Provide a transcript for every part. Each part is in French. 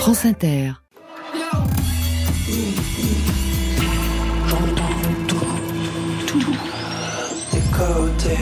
France Inter. J'entends tout. Des côtés.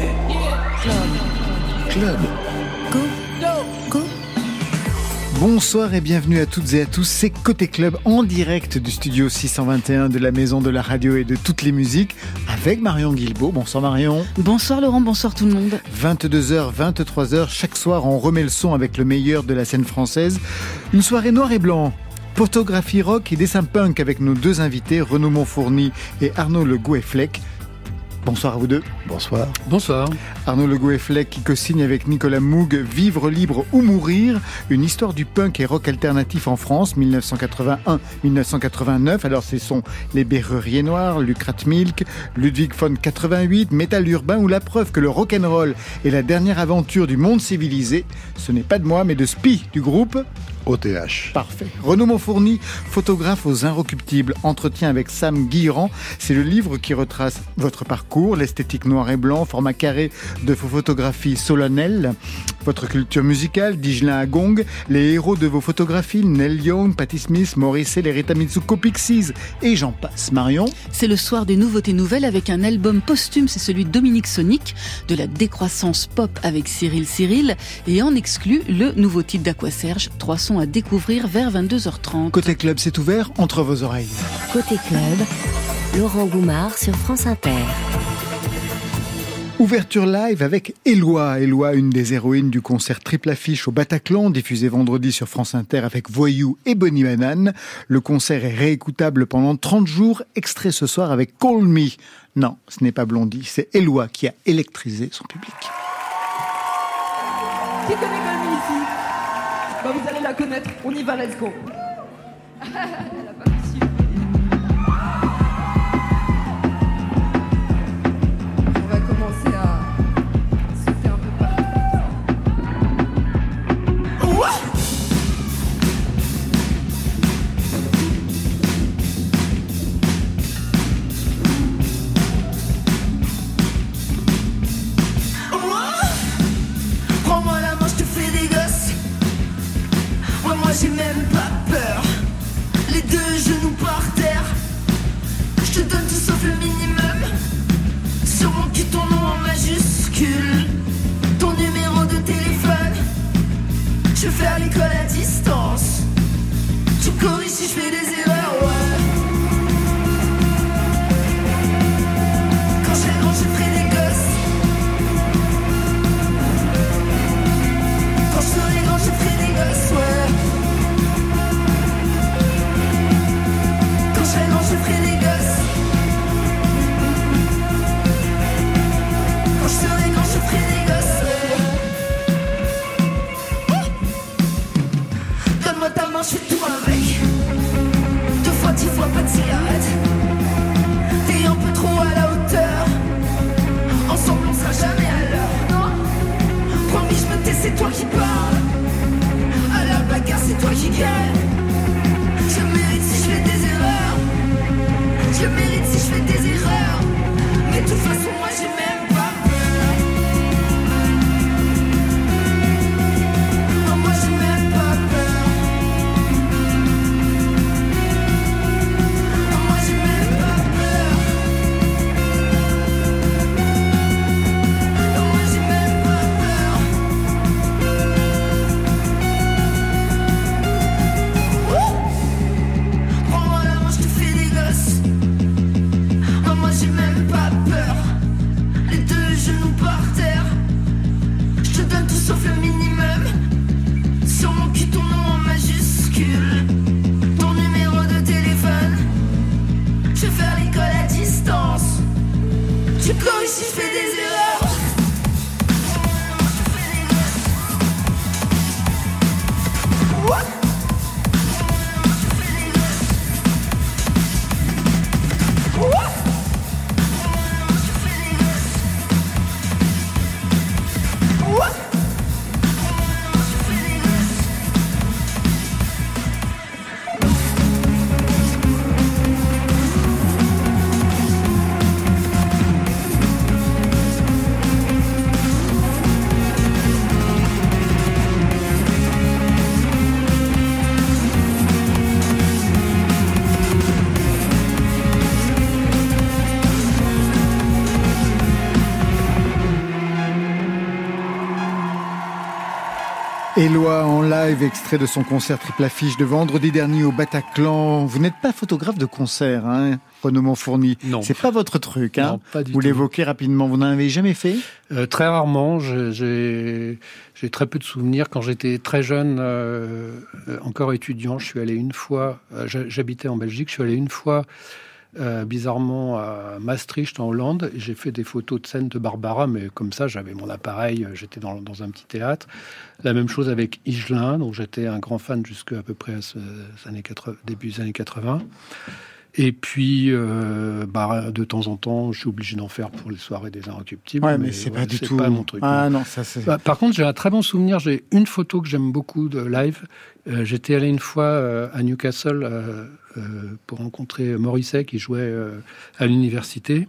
Club. Go. Bonsoir et bienvenue à toutes et à tous, c'est Côté Club en direct du studio 621 de la Maison de la Radio et de toutes les musiques avec Marion Guilbault. Bonsoir Marion. Bonsoir Laurent, bonsoir tout le monde. 22h, 23h, chaque soir on remet le son avec le meilleur de la scène française. Une soirée noir et blanc. Photographie rock et dessin punk avec nos deux invités, Renaud Monfourny et Arnaud Le Gouet-Fleck. Bonsoir à vous deux. Bonsoir. Bonsoir. Arnaud Le Gouet-Fleck qui co-signe avec Nicolas Moog Vivre libre ou mourir, une histoire du punk et rock alternatif en France, 1981-1989. Alors ce sont les Berruriers Noirs, Lucrat Milk, Ludwig von 88, Métal Urbain ou la preuve que le rock'n'roll est la dernière aventure du monde civilisé. Ce n'est pas de moi mais de Spi du groupe OTH. Parfait. Renaud Monfourny, photographe aux Inrecuptibles, entretien avec Sam Guilherand. C'est le livre qui retrace votre parcours, l'esthétique noir et blanc, format carré de vos photographies solennelles, votre culture musicale, Digelin à Gong, les héros de vos photographies, Neil Young, Patti Smith, Morrissey, les Rita Mitsuko, Pixies, et j'en passe. Marion. C'est le soir des nouveautés nouvelles avec un album posthume, c'est celui de Dominique Sonic, de la décroissance pop avec Cyril, et en exclut le nouveau titre d'Aqua-Serge, 3 sons à découvrir vers 22h30. Côté Club, c'est ouvert entre vos oreilles. Côté Club, Laurent Goumard sur France Inter. Ouverture live avec Éloi, une des héroïnes du concert Triple Affiche au Bataclan, diffusé vendredi sur France Inter avec Voyou et Bonnie Banane. Le concert est réécoutable pendant 30 jours, extrait ce soir avec Call Me. Non, ce n'est pas Blondie, c'est Éloi qui a électrisé son public. Qui connaît Call Me ici ? Vous allez la connaître, on y va, let's go. Elle a pas réussi. On va commencer à sauter un peu partout. Prends-moi la main, je te fais des gosses. Moi j'ai même pas peur. Les deux genoux par terre. Je te donne tout sauf le minimum. Sur mon cul ton nom en majuscule. Ton numéro de téléphone. Je vais faire l'école à distance. Tu me corriges si je fais des erreurs, ouais. Quand je serai grand je ferai des gosses. Quand je serai grand je ferai des gosses, ouais. Quand je serai grand je ferai des gosses. Quand je serai grand je ferai des gosses, ouais. Donne-moi ta main, je fais tout avec. 2 fois 10 fois pas de cigarette. T'es un peu trop à la hauteur. Ensemble on sera jamais à l'heure, non. Promis je me tais, c'est toi qui parles. À la bagarre c'est toi qui gagne. Je mérite si je fais des erreurs. Je mérite si je fais des erreurs. Mais de toute façon moi j'ai même pas peur. Non moi j'ai même pas peur. Non moi j'ai même pas peur. Non moi j'ai même pas peur. Prends-moi la main, je te fais des gosses. Éloi en live, extrait de son concert triple affiche de vendredi dernier au Bataclan. Vous n'êtes pas photographe de concert, hein, Renaud Montfourny? Non. C'est pas votre truc, hein? Non, pas du Vous tout. l'évoquez rapidement. Vous n'en avez jamais fait? Très rarement. J'ai très peu de souvenirs. Quand j'étais très jeune, encore étudiant, je suis allé une fois. J'habitais en Belgique. Je suis allé une fois. Bizarrement à Maastricht en Hollande, j'ai fait des photos de scènes de Barbara, mais comme ça j'avais mon appareil, j'étais dans un petit théâtre. La même chose avec Higelin, dont j'étais un grand fan jusqu'à à peu près début des années 80. Et puis, de temps en temps, je suis obligé d'en faire pour les soirées des Inrecuptibles. Ouais, mais c'est pas du tout pas mon truc. Ah non, ça c'est. Par contre, j'ai un très bon souvenir. J'ai une photo que j'aime beaucoup de live. J'étais allé une fois à Newcastle pour rencontrer Morrissey qui jouait à l'université.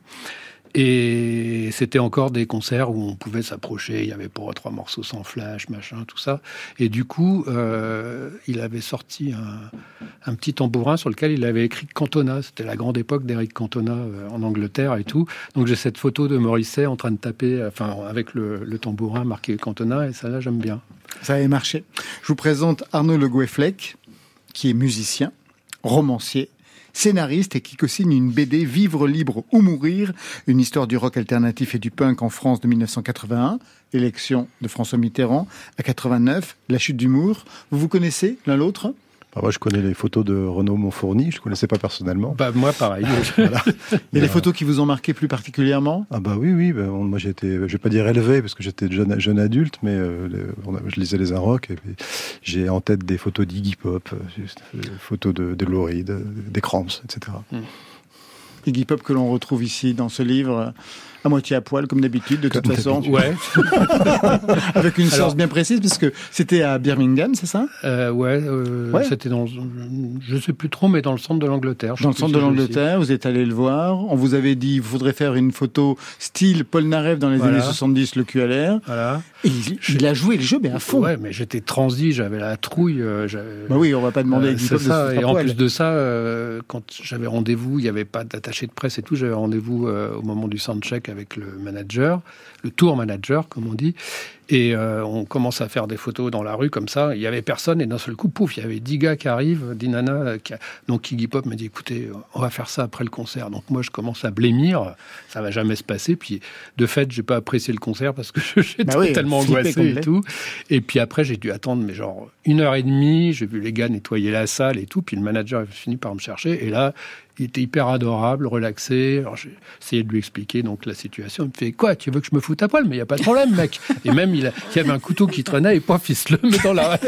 Et c'était encore des concerts où on pouvait s'approcher. Il y avait pour 3 morceaux sans flash, machin, tout ça. Et du coup, il avait sorti un petit tambourin sur lequel il avait écrit Cantona. C'était la grande époque d'Eric Cantona en Angleterre et tout. Donc j'ai cette photo de Morrissey en train de taper, avec le tambourin marqué Cantona. Et ça, là, j'aime bien. Ça avait marché. Je vous présente Arnaud Le Gouefflec, qui est musicien, romancier, scénariste et qui co-signe une BD Vivre libre ou mourir, une histoire du rock alternatif et du punk en France de 1981, élection de François Mitterrand, à 89, la chute du mur. Vous vous connaissez l'un l'autre? Moi, je connais les photos de Renaud Montfourny, je ne connaissais pas personnellement. Moi, pareil. Voilà. Il y a des photos qui vous ont marqué plus particulièrement? Oui. Moi, j'étais, je ne vais pas dire élevé, parce que j'étais jeune adulte, mais je lisais les Inrocks, et puis j'ai en tête des photos d'Iggy Pop, des photos de Lou Reed, des Cramps, etc. Iggy Pop que l'on retrouve ici dans ce livre, à moitié à poil comme d'habitude de toute façon. Ouais. Avec une source bien précise parce que c'était à Birmingham, c'est ça? Ouais. C'était dans, je sais plus trop, mais dans le centre de l'Angleterre. Dans le centre de l'Angleterre, vous êtes allé le voir. On vous avait dit, il faudrait faire une photo style Paul Narev dans les années 70, le cul à l'air. Voilà. Et il a joué le jeu, mais à fond. Ouais, mais j'étais transi, j'avais la trouille. Oui, on va pas demander à Iggy Pop de se foutre à Et en poil. plus de ça, quand j'avais rendez-vous, il n'y avait pas d'attaché de presse et tout. J'avais rendez-vous au moment du soundcheck avec le manager, le tour manager, comme on dit. Et on commence à faire des photos dans la rue comme ça. Il n'y avait personne et d'un seul coup, pouf, il y avait 10 gars qui arrivent, 10 nanas. Donc Iggy Pop m'a dit, écoutez, on va faire ça après le concert. Donc moi, je commence à blêmir. Ça ne va jamais se passer. Puis de fait, je n'ai pas apprécié le concert parce que j'étais tellement angoissé et tout. Et puis après, j'ai dû attendre mais genre 1h30. J'ai vu les gars nettoyer la salle et tout. Puis le manager a fini par me chercher. Et là, il était hyper adorable, relaxé. Alors j'ai essayé de lui expliquer donc la situation. Il me fait, quoi, tu veux que je me foute à poil? Mais il n'y a pas de problème, mec. Et même, il y avait un couteau qui traînait et pof, il se le met dans la...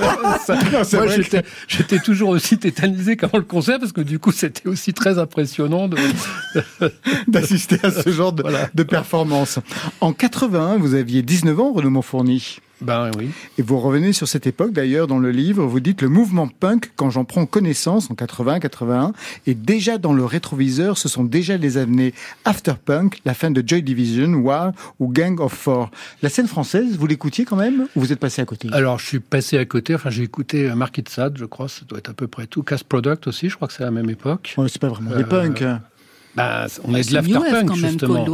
Moi, j'étais toujours aussi tétanisé qu'avant le concert parce que du coup, c'était aussi très impressionnant d'assister à ce genre de performance. En 81, vous aviez 19 ans, Renaud Montfourny. Ben oui. Et vous revenez sur cette époque, d'ailleurs, dans le livre, vous dites « Le mouvement punk, quand j'en prends connaissance, en 80-81, et déjà dans le rétroviseur, ce sont déjà les années Afterpunk, la fin de Joy Division, War ou Gang of Four ». La scène française, vous l'écoutiez quand même ou vous êtes passé à côté? Alors, je suis passé à côté. Enfin, j'ai écouté Marquis de Sade, je crois, ça doit être à peu près tout. Cast Product aussi, je crois que c'est à la même époque. Ouais, c'est pas vraiment des punks. On est de l'Afterpunk, justement.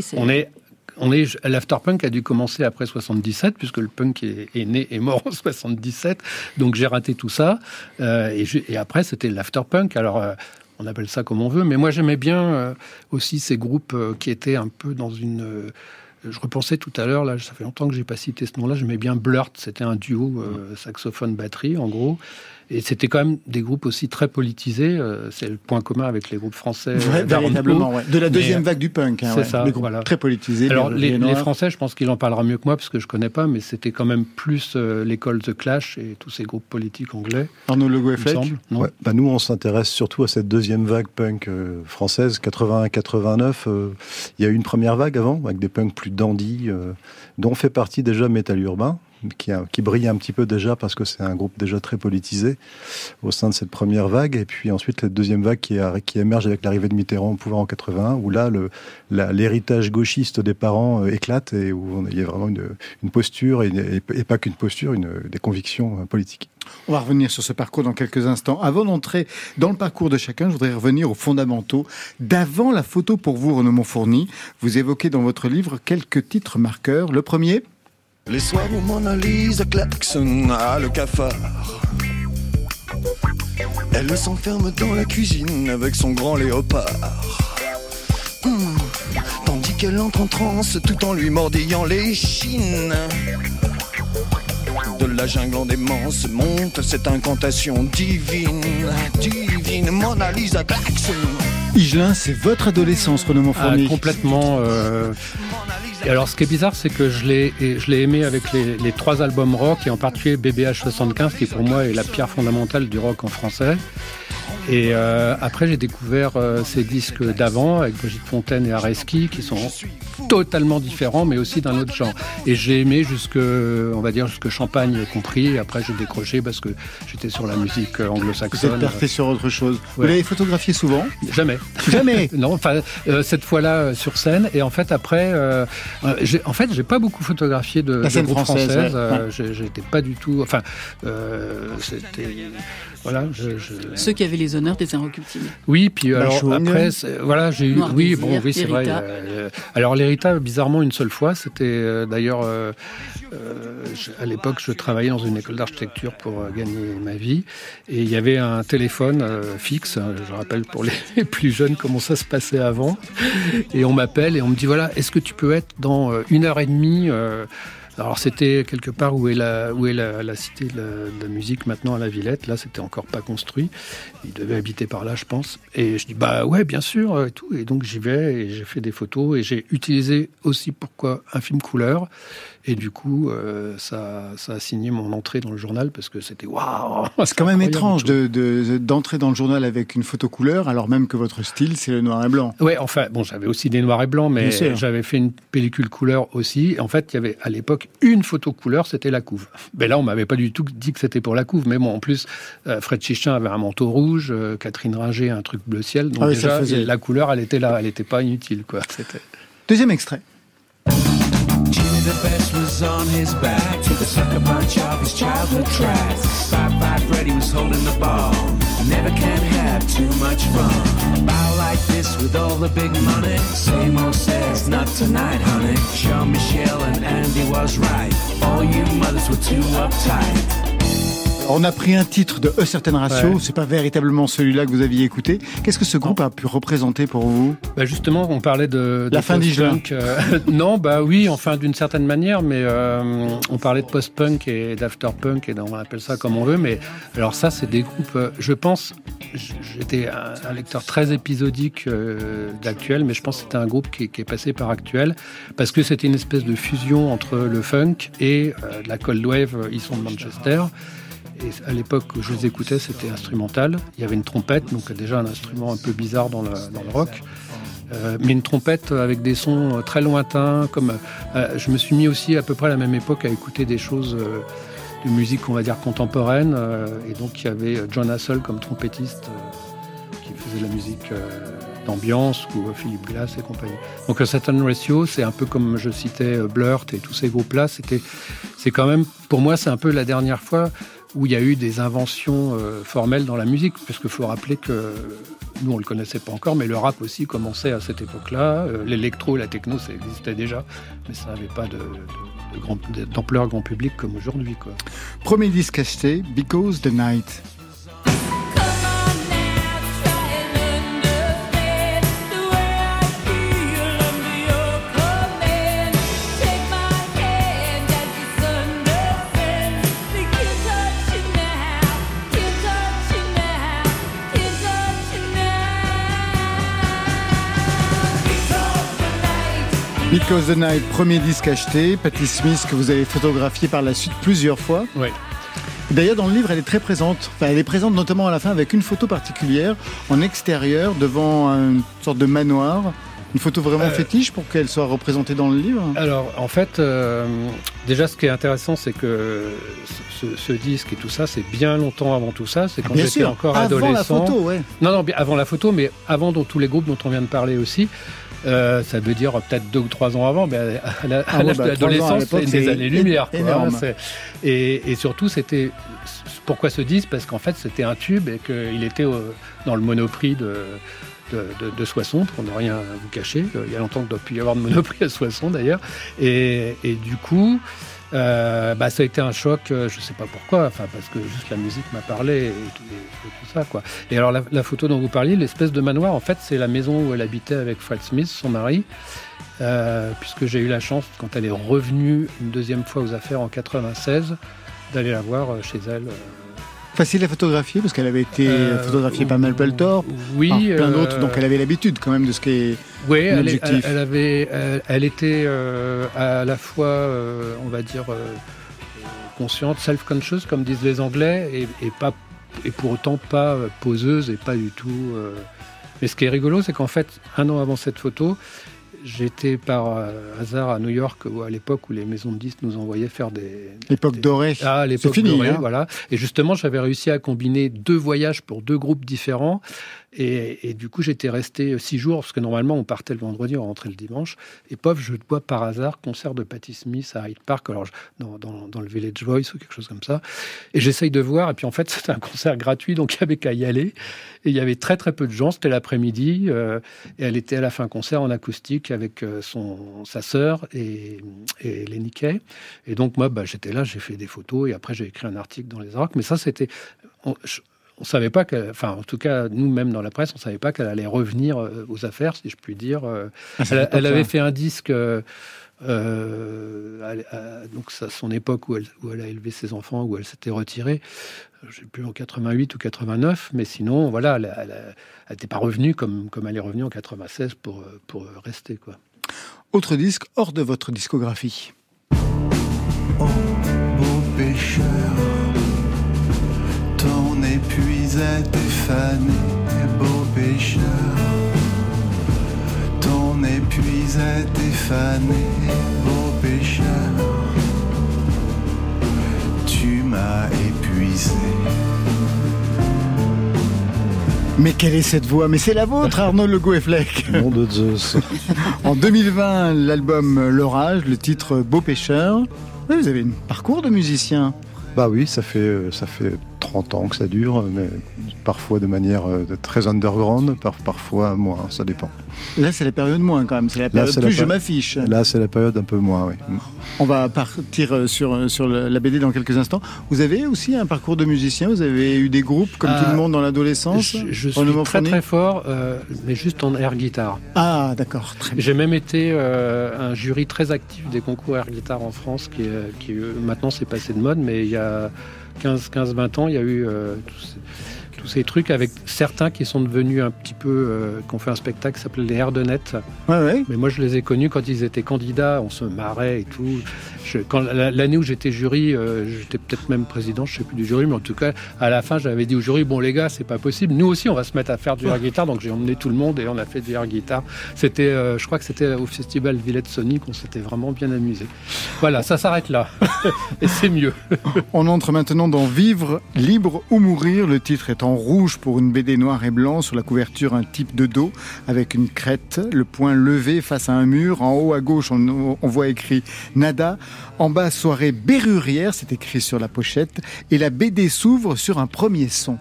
L'Afterpunk a dû commencer après 77, puisque le punk est né et mort en 77. Donc j'ai raté tout ça. Et après, c'était l'Afterpunk. Alors, on appelle ça comme on veut. Mais moi, j'aimais bien aussi ces groupes qui étaient un peu dans une... Je repensais tout à l'heure, là, ça fait longtemps que j'ai pas cité ce nom-là. J'aimais bien Blurt. C'était un duo saxophone-batterie, en gros. Et c'était quand même des groupes aussi très politisés. C'est le point commun avec les groupes français. Véritablement, ouais. De la deuxième vague du punk. C'est ça, les groupes très politisés. Alors, les Français, je pense qu'il en parlera mieux que moi, parce que je connais pas, mais c'était quand même plus l'école The Clash et tous ces groupes politiques anglais. Arnaud Le Gouefflec. Nous, on s'intéresse surtout à cette deuxième vague punk française, 81-89. Il y a eu une première vague avant, avec des punks plus dandy, dont fait partie déjà Métal Urbain, qui brille un petit peu déjà parce que c'est un groupe déjà très politisé au sein de cette première vague. Et puis ensuite, la deuxième vague qui émerge avec l'arrivée de Mitterrand au pouvoir en 81, où là, l'héritage gauchiste des parents éclate et où il y a vraiment une posture, et pas qu'une posture, des convictions politiques. On va revenir sur ce parcours dans quelques instants. Avant d'entrer dans le parcours de chacun, je voudrais revenir aux fondamentaux d'avant la photo pour vous, Renaud Montfourny. Vous évoquez dans votre livre quelques titres marqueurs. Le premier, Les soirs où Mona Lisa klaxonne à le cafard, elle s'enferme dans la cuisine avec son grand léopard. Tandis qu'elle entre en transe tout en lui mordillant les chines. De la jungle en démence monte cette incantation divine, divine, Mona Lisa klaxonne. Higelin, c'est votre adolescence, Renaud Monfourni. Complètement. Et alors, ce qui est bizarre, c'est que je l'ai aimé avec les 3 albums rock, et en particulier BBH 75, qui pour moi est la pierre fondamentale du rock en français. Et après, j'ai découvert ces disques d'avant, avec Brigitte Fontaine et Areski, qui sont totalement différents, mais aussi d'un autre genre. Et j'ai aimé jusque Champagne compris. Et après, j'ai décroché parce que j'étais sur la musique anglo-saxonne. Vous êtes parti sur autre chose. Ouais. Vous l'avez photographié souvent ? Jamais. Jamais. Non, enfin, cette fois-là sur scène. Et en fait, après, j'ai pas beaucoup photographié de groupes françaises. Ouais. J'étais pas du tout. Enfin, c'était. Voilà. Ceux qui avaient les honneurs des Inrecuptibles. Oui, puis alors Chaugne. après, voilà, j'ai eu. Noir Oui, Désir, bon, oui, c'est vrai. Alors l'Hérita, bizarrement, une seule fois. C'était d'ailleurs. À l'époque, je travaillais dans une école d'architecture pour gagner ma vie. Et il y avait un téléphone fixe. Je rappelle pour les plus jeunes comment ça se passait avant. Et on m'appelle et on me dit voilà, est-ce que tu peux être dans 1h30 alors c'était quelque part où est la cité de la musique maintenant à la Villette. Là, c'était encore pas construit. Il devait habiter par là, je pense. Et je dis bah ouais, bien sûr et tout. Et donc j'y vais et j'ai fait des photos et j'ai utilisé aussi pourquoi un film couleur. Et du coup, ça a signé mon entrée dans le journal parce que c'était waouh. C'est quand même étrange d'entrer dans le journal avec une photo couleur, alors même que votre style c'est le noir et blanc. Ouais, enfin bon, j'avais aussi des noirs et blancs, mais j'avais fait une pellicule couleur aussi. En fait, il y avait à l'époque une photo couleur, c'était la couve. Mais là, on m'avait pas du tout dit que c'était pour la couve. Mais bon, en plus, Fred Chichin avait un manteau rouge, Catherine Ringer un truc bleu ciel. Donc déjà, la couleur, elle était là, elle n'était pas inutile, quoi. C'était... Deuxième extrait. Jimmy the best was on his back. Took a sucker punch off his childhood tracks. 5'5" Freddy was holding the ball. Never can have too much fun. Bow like this with all the big money. Same old says, not tonight, honey. Jean-Michel and Andy was right. All you mothers were too uptight. On a pris un titre de A Certain Ratio, Ouais. c'est pas véritablement celui-là que vous aviez écouté. Qu'est-ce que ce groupe a pu représenter pour vous ? Bah justement, on parlait de La fin d'Higelin. Non, bah oui, enfin d'une certaine manière, mais on parlait de post-punk et d'after-punk, et on appelle ça comme on veut, mais alors ça, c'est des groupes, je pense, j'étais un lecteur très épisodique d'Actuel, mais je pense que c'était un groupe qui est passé par Actuel, parce que c'était une espèce de fusion entre le funk et la cold wave, ils sont de Manchester. Et à l'époque où je les écoutais, c'était instrumental. Il y avait une trompette, donc déjà un instrument un peu bizarre dans le rock. Mais une trompette avec des sons très lointains. Je me suis mis aussi à peu près à la même époque à écouter des choses de musique, on va dire, contemporaine. Et donc il y avait John Hassell comme trompettiste qui faisait la musique d'ambiance, ou Philippe Glass et compagnie. Donc Certain Ratio, c'est un peu comme je citais Blurt et tous ces groupes-là. C'est quand même, pour moi, c'est un peu la dernière fois où il y a eu des inventions formelles dans la musique, parce qu'il faut rappeler que nous, on ne le connaissait pas encore, mais le rap aussi commençait à cette époque-là. L'électro, la techno, ça existait déjà, mais ça n'avait pas d'ampleur grand public comme aujourd'hui, quoi. Premier disque acheté, Because the Night. Because the Night, premier disque acheté, Patti Smith que vous avez photographié par la suite plusieurs fois. Oui. D'ailleurs, dans le livre, elle est très présente. Enfin, elle est présente notamment à la fin avec une photo particulière en extérieur devant une sorte de manoir. Une photo vraiment fétiche pour qu'elle soit représentée dans le livre. Alors, en fait, déjà, ce qui est intéressant, c'est que ce disque et tout ça, c'est bien longtemps avant tout ça. C'est quand j'étais encore adolescent. Avant la photo, ouais. Non, avant la photo, mais avant tous les groupes dont on vient de parler aussi. Ça veut dire peut-être 2 ou 3 ans avant, mais à l'âge de l'adolescence, c'est des années-lumière. Et surtout, c'était... Pourquoi ce disque ? Parce qu'en fait, c'était un tube et qu'il était dans le Monoprix de Soissons, pour ne rien vous cacher. Il y a longtemps qu'il doit plus y avoir de Monoprix à Soissons, d'ailleurs. Et du coup... Ça a été un choc, je ne sais pas pourquoi, parce que juste la musique m'a parlé et tout ça, quoi. Et alors la photo dont vous parliez, l'espèce de manoir, en fait, c'est la maison où elle habitait avec Fred Smith, son mari, puisque j'ai eu la chance, quand elle est revenue une deuxième fois aux affaires en 96, d'aller la voir chez elle. Facile à photographier, parce qu'elle avait été photographiée par Mel Peltor, oui, plein d'autres, donc elle avait l'habitude quand même de ce qui est l'objectif. Elle était à la fois, on va dire, consciente, self-conscious, comme disent les Anglais, et pour autant pas poseuse et pas du tout... Mais ce qui est rigolo, c'est qu'en fait, un an avant cette photo, j'étais par hasard à New York, à l'époque où les maisons de disques nous envoyaient faire l'époque dorée. Ah, l'époque c'est fini, dorée, hein. Voilà. Et justement, j'avais réussi à combiner 2 voyages pour 2 groupes différents. Et du coup, j'étais resté 6 jours, parce que normalement, on partait le vendredi, on rentrait le dimanche. Et je vois par hasard concert de Patti Smith à Hyde Park, alors dans le Village Voice ou quelque chose comme ça. Et j'essaye de voir, et puis en fait, c'était un concert gratuit, donc il n'y avait qu'à y aller. Et il y avait très très peu de gens, c'était l'après-midi, et elle était à la fin concert en acoustique avec sa sœur et Lenny Kaye. Et donc moi, j'étais là, j'ai fait des photos, et après j'ai écrit un article dans les Rocs. Mais ça, c'était... On ne savait pas en tout cas, nous-mêmes dans la presse, on ne savait pas qu'elle allait revenir aux affaires, si je puis dire. Elle avait fait un disque, donc son époque où elle a élevé ses enfants, où elle s'était retirée, je ne sais plus, en 88 ou 89, mais sinon, voilà, elle n'était pas revenue comme elle est revenue en 96 pour rester, quoi. Autre disque hors de votre discographie. Oh, beau pécheur, ton épuisette est fanée, beau pécheur. Ton épuisette est fanée, beau pécheur. Tu m'as épuisé. Mais quelle est cette voix? Mais c'est la vôtre, Arnaud Le Gouefleck. Nom de Zeus. En 2020, l'album L'Orage, le titre Beau Pêcheur. Oui, vous avez un parcours de musicien. Bah oui, ça fait 30 ans que ça dure, mais parfois de manière très underground, parfois moins, ça dépend. Là, c'est la période moins quand même, c'est la période plus je m'affiche. Là, c'est la période un peu moins, oui. On va partir sur la BD dans quelques instants. Vous avez aussi un parcours de musicien, vous avez eu des groupes comme tout le monde dans l'adolescence? Je suis très très fort, mais juste en air guitare. Ah, d'accord, très bien. J'ai même été un jury très actif des concours air guitare en France, qui maintenant c'est passé de mode, mais il y a 15-20 ans, il y a eu tous ces trucs avec certains qui sont devenus un petit peu... qui ont fait un spectacle qui s'appelait les Airs de Net. Ouais. Mais moi, je les ai connus quand ils étaient candidats, on se marrait et tout. L'année où j'étais jury, j'étais peut-être même président, je ne sais plus du jury, mais en tout cas, à la fin, j'avais dit au jury, bon les gars, c'est pas possible, nous aussi, on va se mettre à faire du air guitar. Donc j'ai emmené tout le monde et on a fait du air guitar. C'était, je crois que c'était au festival Villette Sonic, on s'était vraiment bien amusé. Voilà, ça s'arrête là. Et c'est mieux. On entre maintenant dans Vivre, libre ou mourir. Le titre est en rouge pour une BD noir et blanc. Sur la couverture, un type de dos avec une crête, le poing levé face à un mur. En haut à gauche, on voit écrit Nada. En bas, soirée berrurière, c'est écrit sur la pochette. Et la BD s'ouvre sur un premier son.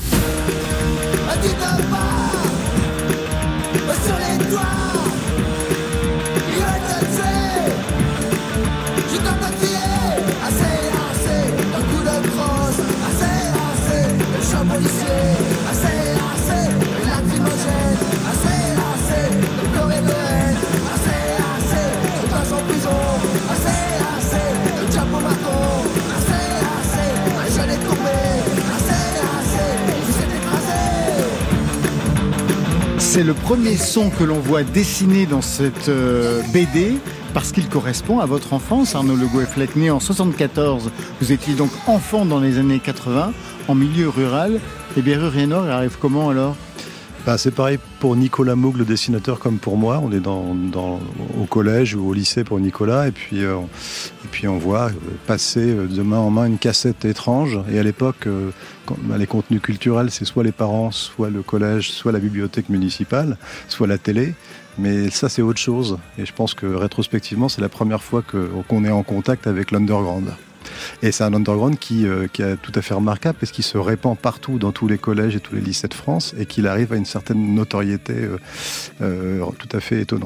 C'est le premier son que l'on voit dessiné dans cette BD parce qu'il correspond à votre enfance, Arnaud Le Gouefleck, né en 74. Vous étiez donc enfant dans les années 80, en milieu rural. Et Berrurier-Nord, il arrive comment alors ? C'est pareil pour Nicolas Moog, le dessinateur, comme pour moi. On est au collège ou au lycée pour Nicolas, et puis on voit passer de main en main une cassette étrange. Et à l'époque, les contenus culturels, c'est soit les parents, soit le collège, soit la bibliothèque municipale, soit la télé. Mais ça, c'est autre chose. Et je pense que rétrospectivement, c'est la première fois qu'on est en contact avec l'underground. Et c'est un underground qui est tout à fait remarquable parce qu'il se répand partout dans tous les collèges et tous les lycées de France et qu'il arrive à une certaine notoriété tout à fait étonnante.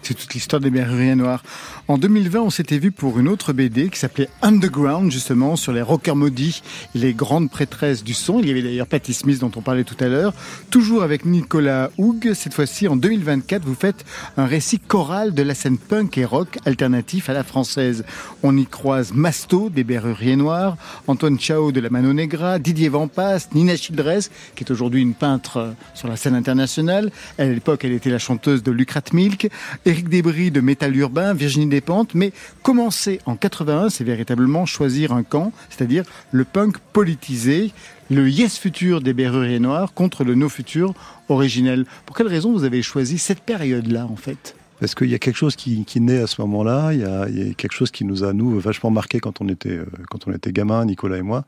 C'est toute l'histoire des Berruriers Noirs. En 2020, on s'était vu pour une autre BD qui s'appelait Underground, justement, sur les rockers maudits et les grandes prêtresses du son. Il y avait d'ailleurs Patti Smith dont on parlait tout à l'heure. Toujours avec Nicolas Hougue. Cette fois-ci, en 2024, vous faites un récit choral de la scène punk et rock alternatif à la française. On y croise Masto des Berruriers Noirs, Antoine Chao de la Mano Negra, Didier Vampas, Nina Childress, qui est aujourd'hui une peintre sur la scène internationale. À l'époque, elle était la chanteuse de Lucrat Milk, Éric Desbris de Métal Urbain, Virginie Despentes. Mais commencer en 81, c'est véritablement choisir un camp, c'est-à-dire le punk politisé, le Yes Futur des Berruriers Noirs contre le No Futur originel. Pour quelle raison vous avez choisi cette période-là, en fait ? Parce qu'il y a quelque chose qui naît à ce moment-là, il y a quelque chose qui nous a, nous, vachement marqué quand on était gamin, Nicolas et moi,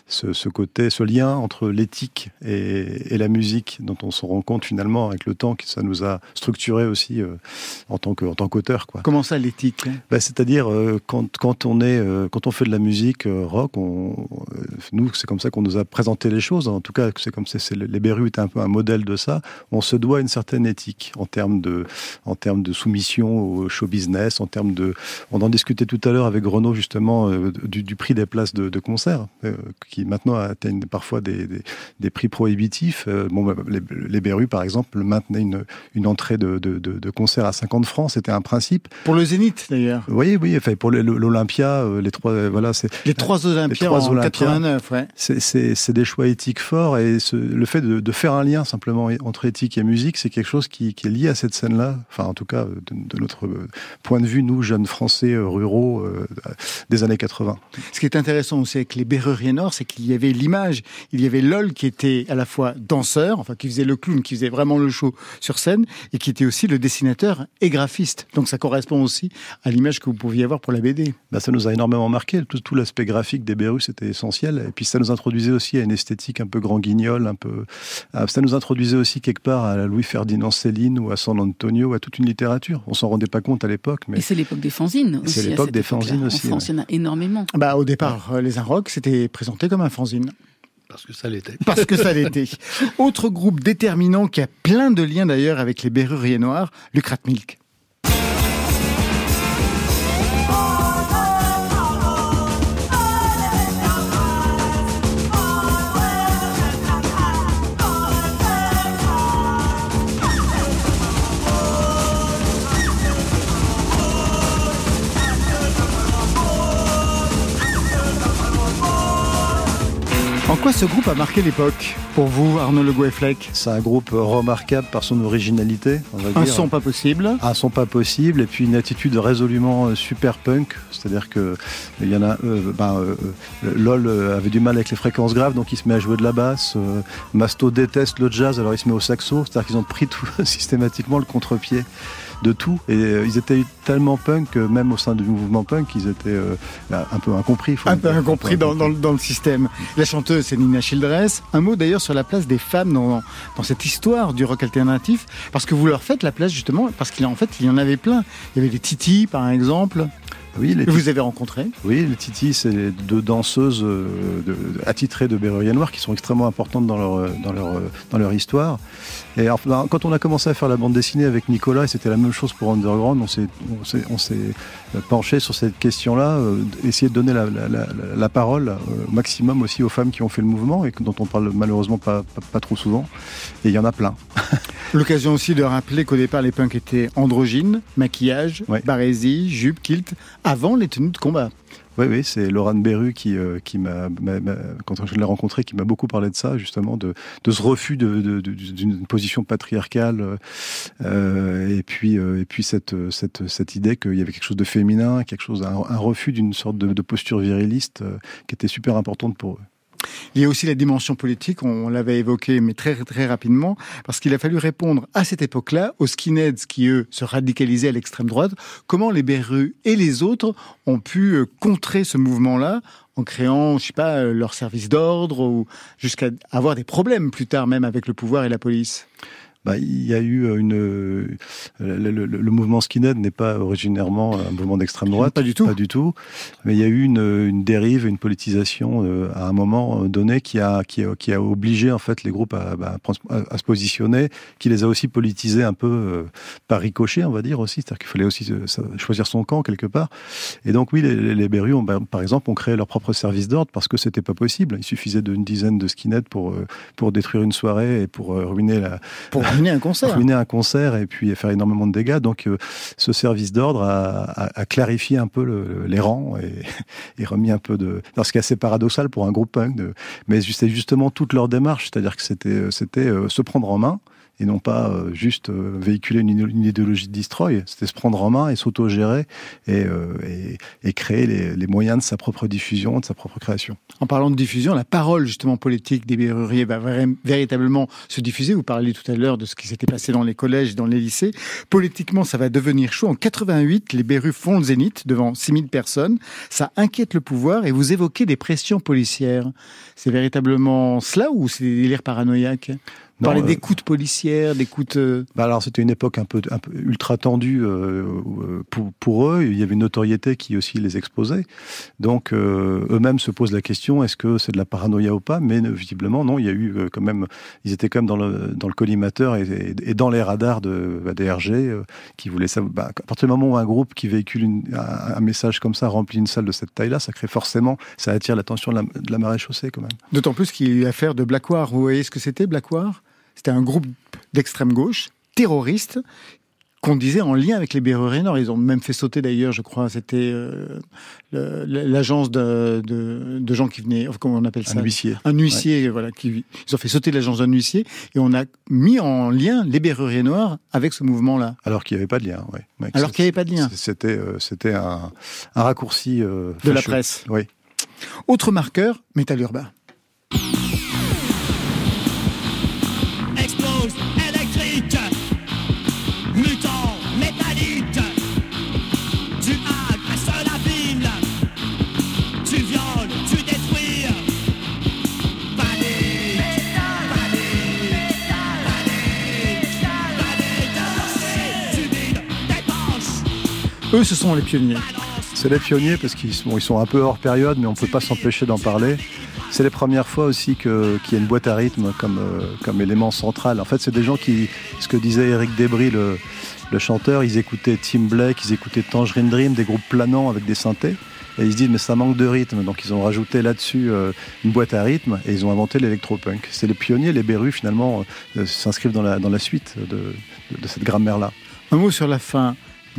ce lien entre l'éthique et la musique, dont on se rend compte finalement avec le temps que ça nous a structuré aussi en tant qu'auteur, quoi. Comment ça, l'éthique ? C'est-à-dire, quand on fait de la musique rock, nous, c'est comme ça qu'on nous a présenté les choses, en tout cas, c'est comme ça, les Berru étaient un peu un modèle de ça, on se doit une certaine éthique en termes de soumission au show business, on en discutait tout à l'heure avec Renaud justement du prix des places de concert, qui maintenant atteignent parfois des prix prohibitifs. Les Berru par exemple maintenaient une entrée de concert à 50 francs, c'était un principe. Pour le Zénith d'ailleurs. Oui, enfin pour l'Olympia, les trois Olympias en 89, ouais. C'est des choix éthiques forts, et le fait de faire un lien simplement entre éthique et musique, c'est quelque chose qui est lié à cette scène-là. Enfin, en tout cas, de notre point de vue, nous, jeunes Français ruraux des années 80. Ce qui est intéressant aussi avec les Berruriers Noirs, c'est qu'il y avait l'image. Il y avait Lol qui était à la fois danseur, enfin qui faisait le clown, qui faisait vraiment le show sur scène, et qui était aussi le dessinateur et graphiste. Donc ça correspond aussi à l'image que vous pouviez avoir pour la BD. Ça nous a énormément marqué. Tout l'aspect graphique des Berru, c'était essentiel. Et puis ça nous introduisait aussi à une esthétique un peu grand guignol, ça nous introduisait aussi quelque part à Louis-Ferdinand Céline ou à San Antonio, à toute une littérature. On s'en rendait pas compte à l'époque. Mais... Et c'est l'époque des fanzines aussi. C'est l'époque des fanzines aussi. En France, il y en a énormément. Au départ, les Inrocks, c'était présenté comme un fanzine. Parce que ça l'était. Parce que ça l'était. Autre groupe déterminant qui a plein de liens d'ailleurs avec les Berruriers Noirs, Lucrat Milk. En quoi ce groupe a marqué l'époque pour vous, Arnaud Le Gouet-Fleck ? C'est un groupe remarquable par son originalité, on va dire. Un son pas possible. Un son pas possible, et puis une attitude résolument super punk. C'est-à-dire que il y en a. LOL avait du mal avec les fréquences graves, donc il se met à jouer de la basse. Masto déteste le jazz, alors il se met au saxo. C'est-à-dire qu'ils ont pris tout systématiquement le contre-pied de tout, et ils étaient tellement punk que même au sein du mouvement punk, ils étaient un peu incompris. Un peu incompris dans le système. La chanteuse, c'est Nina Childress. Un mot d'ailleurs sur la place des femmes dans cette histoire du rock alternatif, parce que vous leur faites la place justement, parce qu'il y en avait plein. Il y avait les Titi par exemple. Oui, que vous avez rencontrés. Oui, les Titi, c'est les deux danseuses attitrées de Berruriers Noirs qui sont extrêmement importantes dans leur histoire. Et alors, quand on a commencé à faire la bande dessinée avec Nicolas, et c'était la même chose pour Underground, on s'est penché sur cette question-là, essayer de donner la parole au maximum aussi aux femmes qui ont fait le mouvement et dont on parle malheureusement pas trop souvent. Et il y en a plein. L'occasion aussi de rappeler qu'au départ, les punks étaient androgynes, maquillage, barésie, jupe, kilt, avant les tenues de combat. Oui, c'est Laurent Berru qui m'a, quand je l'ai rencontré, qui m'a beaucoup parlé de ça, justement, de ce refus d'une position patriarcale, et puis cette idée qu'il y avait quelque chose de féminin, un refus d'une sorte de posture viriliste qui était super importante pour eux. Il y a aussi la dimension politique, on l'avait évoqué, mais très, très rapidement, parce qu'il a fallu répondre à cette époque-là aux skinheads qui, eux, se radicalisaient à l'extrême droite. Comment les Berru et les autres ont pu contrer ce mouvement-là en créant, leur service d'ordre, ou jusqu'à avoir des problèmes plus tard, même avec le pouvoir et la police ? Il y a eu le mouvement skinhead n'est pas originairement un mouvement d'extrême droite. Pas du tout. Pas du tout. Mais il y a eu une dérive, une politisation à un moment donné qui a obligé en fait les groupes à se positionner, qui les a aussi politisés un peu par ricochet, on va dire aussi. C'est-à-dire qu'il fallait aussi choisir son camp quelque part. Et donc oui, les Berus, par exemple, ont créé leur propre service d'ordre parce que c'était pas possible. Il suffisait d'une dizaine de skinheads pour détruire une soirée et pour ruiner un concert et puis faire énormément de dégâts. Donc ce service d'ordre a clarifié un peu les rangs et remis un peu de... Alors, ce qui est assez paradoxal pour un groupe punk, mais c'est justement toute leur démarche, c'est-à-dire que c'était se prendre en main et non pas juste véhiculer une idéologie de destroy. C'était se prendre en main et s'auto-gérer et créer les moyens de sa propre diffusion, de sa propre création. En parlant de diffusion, la parole justement politique des Berruriers va véritablement se diffuser. Vous parliez tout à l'heure de ce qui s'était passé dans les collèges et dans les lycées. Politiquement, ça va devenir chaud. En 88, les Berus font le zénith devant 6000 personnes. Ça inquiète le pouvoir et vous évoquez des pressions policières. C'est véritablement cela ou c'est des délires paranoïaques ? Vous parlez d'écoutes policières, d'écoutes... Alors c'était une époque un peu ultra tendue pour eux. Il y avait une notoriété qui aussi les exposait. Donc eux-mêmes se posent la question, est-ce que c'est de la paranoïa ou pas ? Mais visiblement non, il y a eu quand même... Ils étaient quand même dans le collimateur et dans les radars de la DRG qui voulaient savoir... à partir du moment où un groupe qui véhicule un message comme ça remplit une salle de cette taille-là, ça crée forcément... Ça attire l'attention de la maréchaussée quand même. D'autant plus qu'il y a eu affaire de Black War. Vous voyez ce que c'était, Black War ? C'était un groupe d'extrême gauche, terroriste, qu'on disait en lien avec les Berruriers Nord. Ils ont même fait sauter d'ailleurs, je crois, c'était l'agence de gens qui venaient, comment on appelle ça ? Un huissier. Un huissier, ouais. Voilà. Ils ont fait sauter l'agence d'un huissier et on a mis en lien les Berruriers Noirs avec ce mouvement-là. Alors qu'il n'y avait pas de lien, oui. Ouais, alors qu'il n'y avait pas de lien. C'était un raccourci de la presse. Oui. Autre marqueur, métal urbain. Eux, ce sont les pionniers. C'est les pionniers parce qu'ils sont un peu hors période, mais on ne peut pas s'empêcher d'en parler. C'est les premières fois aussi qu'il y a une boîte à rythme comme élément central. En fait, c'est des gens ce que disait Eric Debris, le chanteur, ils écoutaient Tim Blake, ils écoutaient Tangerine Dream, des groupes planants avec des synthés. Et ils se disent, mais ça manque de rythme. Donc ils ont rajouté là-dessus une boîte à rythme et ils ont inventé l'électropunk. C'est les pionniers, les Berus, finalement, s'inscrivent dans la suite de cette grammaire-là. Un mot sur la fin.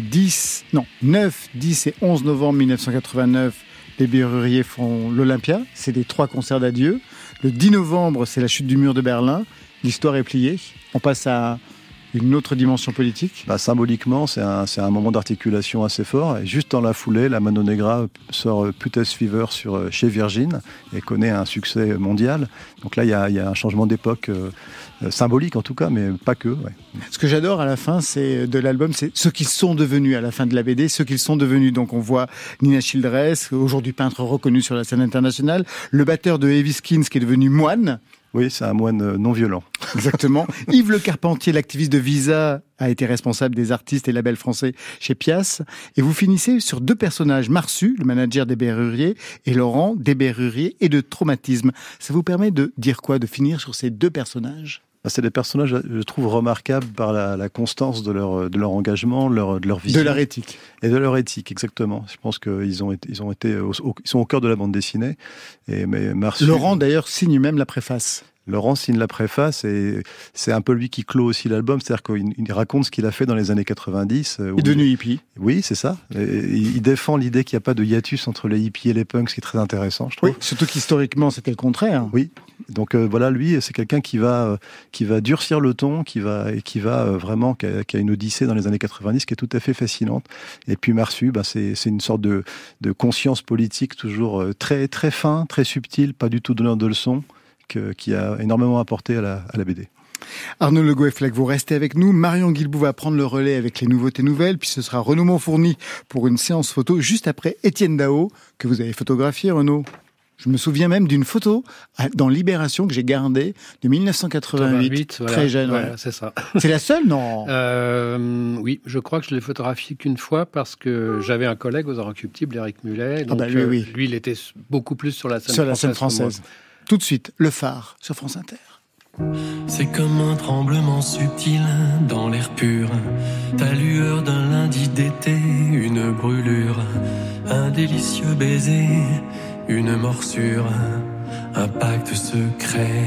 9, 10 et 11 novembre 1989, les Berruriers font l'Olympia. C'est les 3 concerts d'adieu. Le 10 novembre, c'est la chute du mur de Berlin. L'histoire est pliée. On passe à une autre dimension politique. Symboliquement, c'est un moment d'articulation assez fort. Et juste dans la foulée, la Mano Negra sort Putes Fever chez Virgin et connaît un succès mondial. Donc là, il y a un changement d'époque symbolique en tout cas, mais pas que. Ouais. Ce que j'adore à la fin de l'album, c'est ce qu'ils sont devenus à la fin de la BD, ce qu'ils sont devenus. Donc on voit Nina Childress, aujourd'hui peintre reconnu sur la scène internationale, le batteur de Heavy Skins qui est devenu moine. Oui, c'est un moine non violent. Exactement. Yves Le Carpentier, l'activiste de Visa, a été responsable des artistes et labels français chez Pias. Et vous finissez sur 2 personnages, Marsu, le manager des Berruriers, et Laurent, des Berruriers et de Traumatisme. Ça vous permet de dire quoi, de finir sur ces 2 personnages ? C'est des personnages, je trouve, remarquables par la constance de leur engagement, de leur vision. De leur éthique. Et de leur éthique, exactement. Je pense qu'ils sont au cœur de la bande dessinée. Mais Marsu, Laurent, d'ailleurs, signe même la préface. Laurent signe la préface et c'est un peu lui qui clôt aussi l'album, c'est-à-dire qu'il raconte ce qu'il a fait dans les années 90. Il est devenu hippie. Oui, c'est ça. Et il défend l'idée qu'il n'y a pas de hiatus entre les hippies et les punks, ce qui est très intéressant, je trouve. Oui, surtout qu'historiquement, c'était le contraire. Oui. Donc voilà, lui, c'est quelqu'un qui va durcir le ton, qui a une odyssée dans les années 90 qui est tout à fait fascinante. Et puis Marsu, c'est une sorte de conscience politique toujours très, très fin, très subtile, pas du tout donneur de leçons, qui a énormément apporté à la BD. Arnaud Le Goeffleck, vous restez avec nous. Marion Guilbault va prendre le relais avec les nouveautés nouvelles, puis ce sera Renaud Monfourny pour une séance photo juste après Étienne Dao, que vous avez photographié, Renaud. Je me souviens même d'une photo dans Libération que j'ai gardée de 1988, voilà, très jeune. Voilà, ouais. c'est ça. C'est la seule, non? Oui, je crois que je l'ai photographié qu'une fois parce que j'avais un collègue aux Inrecuptibles, Éric Mulet. Donc, oui. Lui, il était beaucoup plus sur la scène Sur française. la scène française. Tout de suite, Le Phare sur France Inter. C'est comme un tremblement subtil dans l'air pur, ta lueur d'un lundi d'été, une brûlure, un délicieux baiser, une morsure, un pacte secret.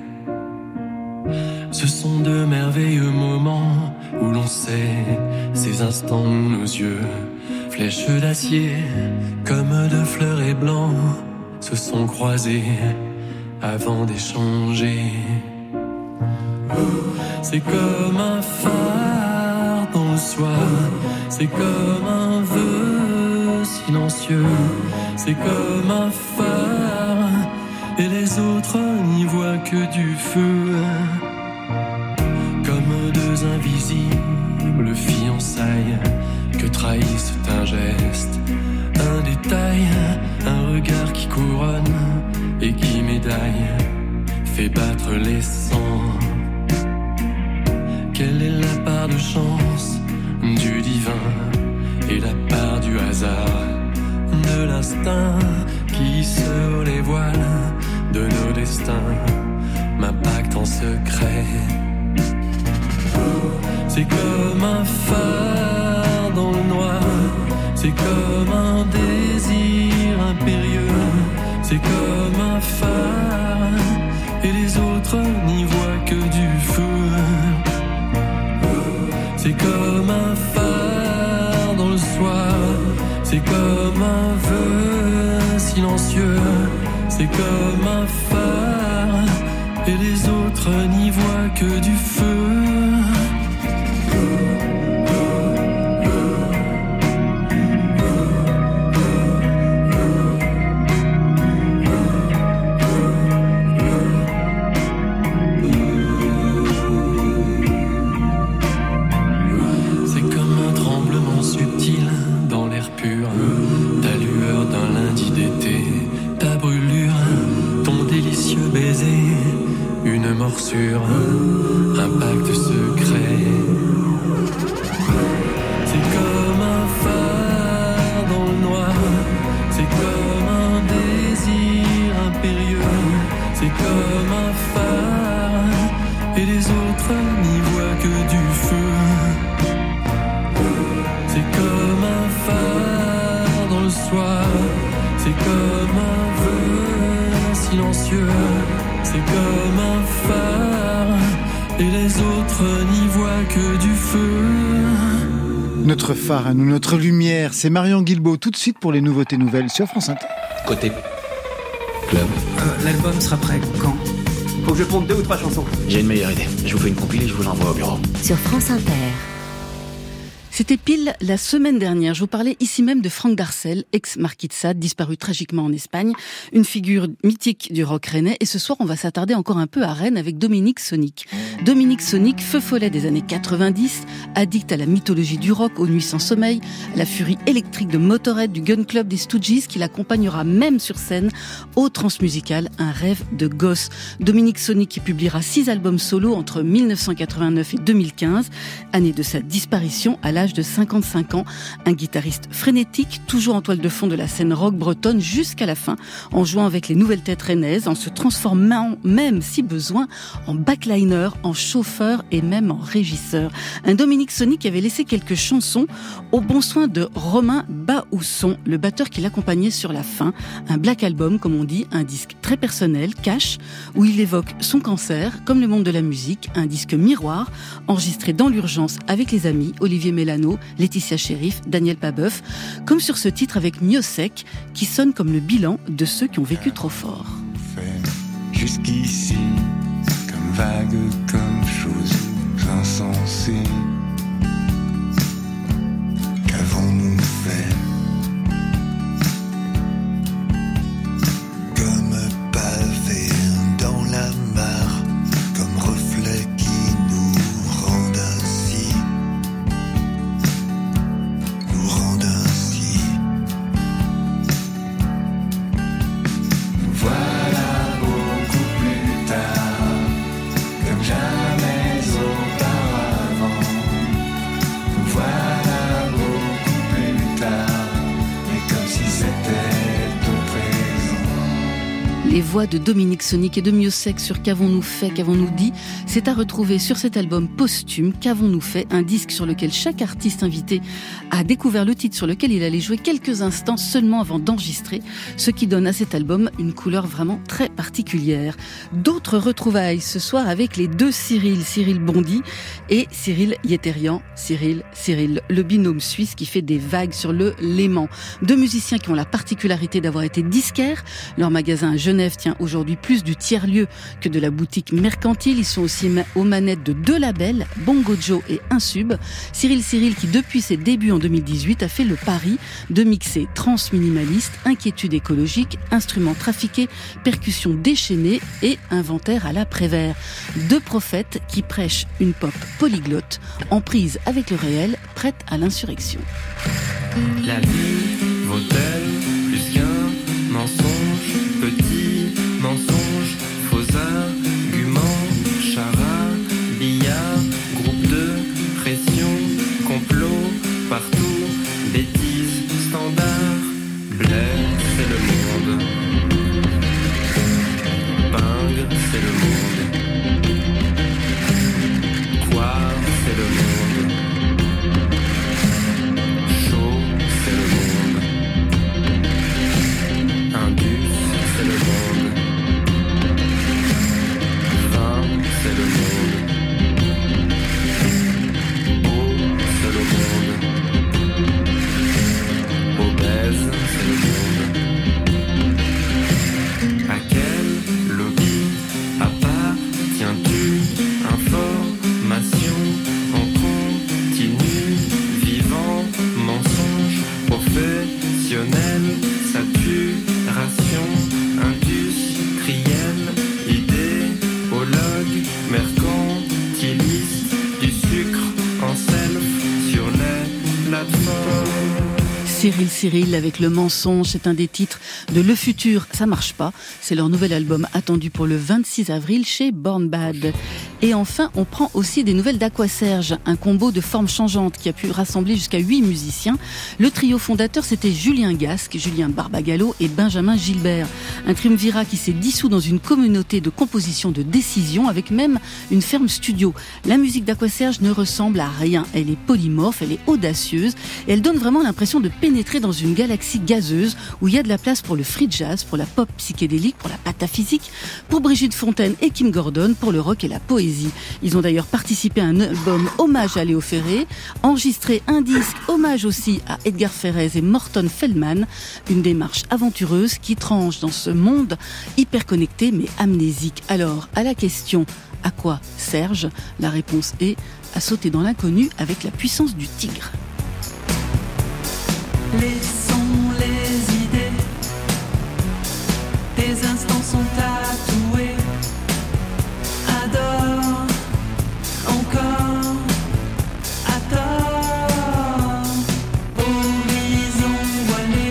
Ce sont de merveilleux moments où l'on sait ces instants où nos yeux, flèches d'acier, comme de fleurets blancs, se sont croisés avant d'échanger. C'est comme un phare dans le soir, c'est comme un vœu silencieux, c'est comme un phare, et les autres n'y voient que du feu. Comme deux invisibles fiançailles que trahissent un geste, un détail, un regard qui couronne et qui médaille, fait battre les sangs. Quelle est la part de chance du divin et la part du hasard, de l'instinct qui sur les voiles de nos destins m'impacte en secret. C'est comme un phare dans le noir, c'est comme un désir impérieux, c'est comme un phare et les autres n'y voient que du feu. C'est comme un phare dans le soir, c'est comme un vœu silencieux, c'est comme un phare, et les autres n'y voient que du feu. Un pacte secret. C'est comme un phare dans le noir, c'est comme un désir impérieux, c'est comme un phare et les autres n'y voient que du feu. C'est comme un phare dans le soir, c'est comme un vœu silencieux, c'est comme un phare, et les autres n'y voient que du feu. Notre phare à nous, notre lumière, c'est Marion Guilbault, tout de suite pour les nouveautés nouvelles sur France Inter. Côté club. L'album sera prêt quand? Faut que je ponde 2 ou 3 chansons. J'ai une meilleure idée. Je vous fais une compile et je vous l'envoie au bureau. Sur France Inter. C'était pile la semaine dernière. Je vous parlais ici même de Franck Darcel, ex-Marquis de Sade, disparu tragiquement en Espagne, une figure mythique du rock rennais. Et ce soir, on va s'attarder encore un peu à Rennes avec Dominique Sonic. Dominique Sonic, feu follet des années 90, addict à la mythologie du rock, aux nuits sans sommeil, à la furie électrique de Motorhead, du Gun Club, des Stooges, qui l'accompagnera même sur scène au Transmusical, un rêve de gosse. Dominique Sonic qui publiera 6 albums solo entre 1989 et 2015, année de sa disparition à l'âge de 55 ans, un guitariste frénétique, toujours en toile de fond de la scène rock bretonne jusqu'à la fin, en jouant avec les nouvelles têtes rennaises, en se transformant même, si besoin, en backliner, en chauffeur et même en régisseur. Un Dominique Sonic qui avait laissé quelques chansons au bon soin de Romain Baousson, le batteur qui l'accompagnait sur la fin. Un black album, comme on dit, un disque très personnel, cash, où il évoque son cancer, comme le monde de la musique, un disque miroir, enregistré dans l'urgence avec les amis, Olivier Mélano, Laetitia Sheriff, Daniel Pabeuf, comme sur ce titre avec Miosek, qui sonne comme le bilan de ceux qui ont vécu trop fort. Jusqu'ici, comme vague, comme chose insensée. Qu'avons-nous fait? Comme pavé dans la mare, comme reflet qui nous rendent ainsi. Les voix de Dominique Sonic et de Miossec sur Qu'avons-nous fait, qu'avons-nous dit, c'est à retrouver sur cet album posthume Qu'avons-nous fait, un disque sur lequel chaque artiste invité a découvert le titre sur lequel il allait jouer quelques instants seulement avant d'enregistrer, ce qui donne à cet album une couleur vraiment très particulière. D'autres retrouvailles ce soir avec les deux Cyril Bondy et Cyril Yetérian, Cyril, le binôme suisse qui fait des vagues sur le Léman. Deux musiciens qui ont la particularité d'avoir été disquaires. Leur magasin à Genève tient aujourd'hui plus du tiers-lieu que de la boutique mercantile. Ils sont aussi aux manettes de deux labels, Bongo Joe et Insub. Cyril qui depuis ses débuts en 2018 a fait le pari de mixer trance minimaliste, inquiétude écologique, instruments trafiqués, percussions déchaînées et inventaire à la Prévert. Deux prophètes qui prêchent une pop polyglotte, en prise avec le réel, prête à l'insurrection. La vie vaut-elle plus qu'un mensonge? Petit mensonge, faux argument, charabia, groupe de pression, complot, partout, bêtises, standard, Blair, c'est le monde, Bang, c'est le monde, quoi, c'est le monde, chaud, c'est le monde, Indus, c'est le monde, vin, c'est le monde, eau, c'est le monde, obèse, c'est le monde. À quel lobby appartiens-tu? Information en continu, vivant, mensonge, professionnel, saturation, industrielle, idéologue, mercantiliste, du sucre en self sur les plateformes. Cyril avec Le Mensonge, c'est un des titres de Le Futur, ça marche pas. C'est leur nouvel album attendu pour le 26 avril chez Born Bad. Et enfin, on prend aussi des nouvelles d'Aqua-Serge, un combo de formes changeantes qui a pu rassembler jusqu'à 8 musiciens. Le trio fondateur, c'était Julien Gasque, Julien Barbagallo et Benjamin Gilbert. Un triumvirat qui s'est dissous dans une communauté de composition de décision avec même une ferme studio. La musique d'Aqua-Serge ne ressemble à rien. Elle est polymorphe, elle est audacieuse et elle donne vraiment l'impression de pénétrer dans une galaxie gazeuse où il y a de la place pour le free jazz, pour la pop psychédélique, pour la pataphysique, pour Brigitte Fontaine et Kim Gordon, pour le rock et la poésie. Ils ont d'ailleurs participé à un album hommage à Léo Ferré, enregistré un disque hommage aussi à Edgar Ferrez et Morton Feldman, une démarche aventureuse qui tranche dans ce monde hyper connecté mais amnésique. Alors, à la question « À quoi Serge ?», la réponse est à sauter dans l'inconnu avec la puissance du tigre. Laissons les idées, tes instants sont tatoués. Adore, encore, à tort. Horizon voilé,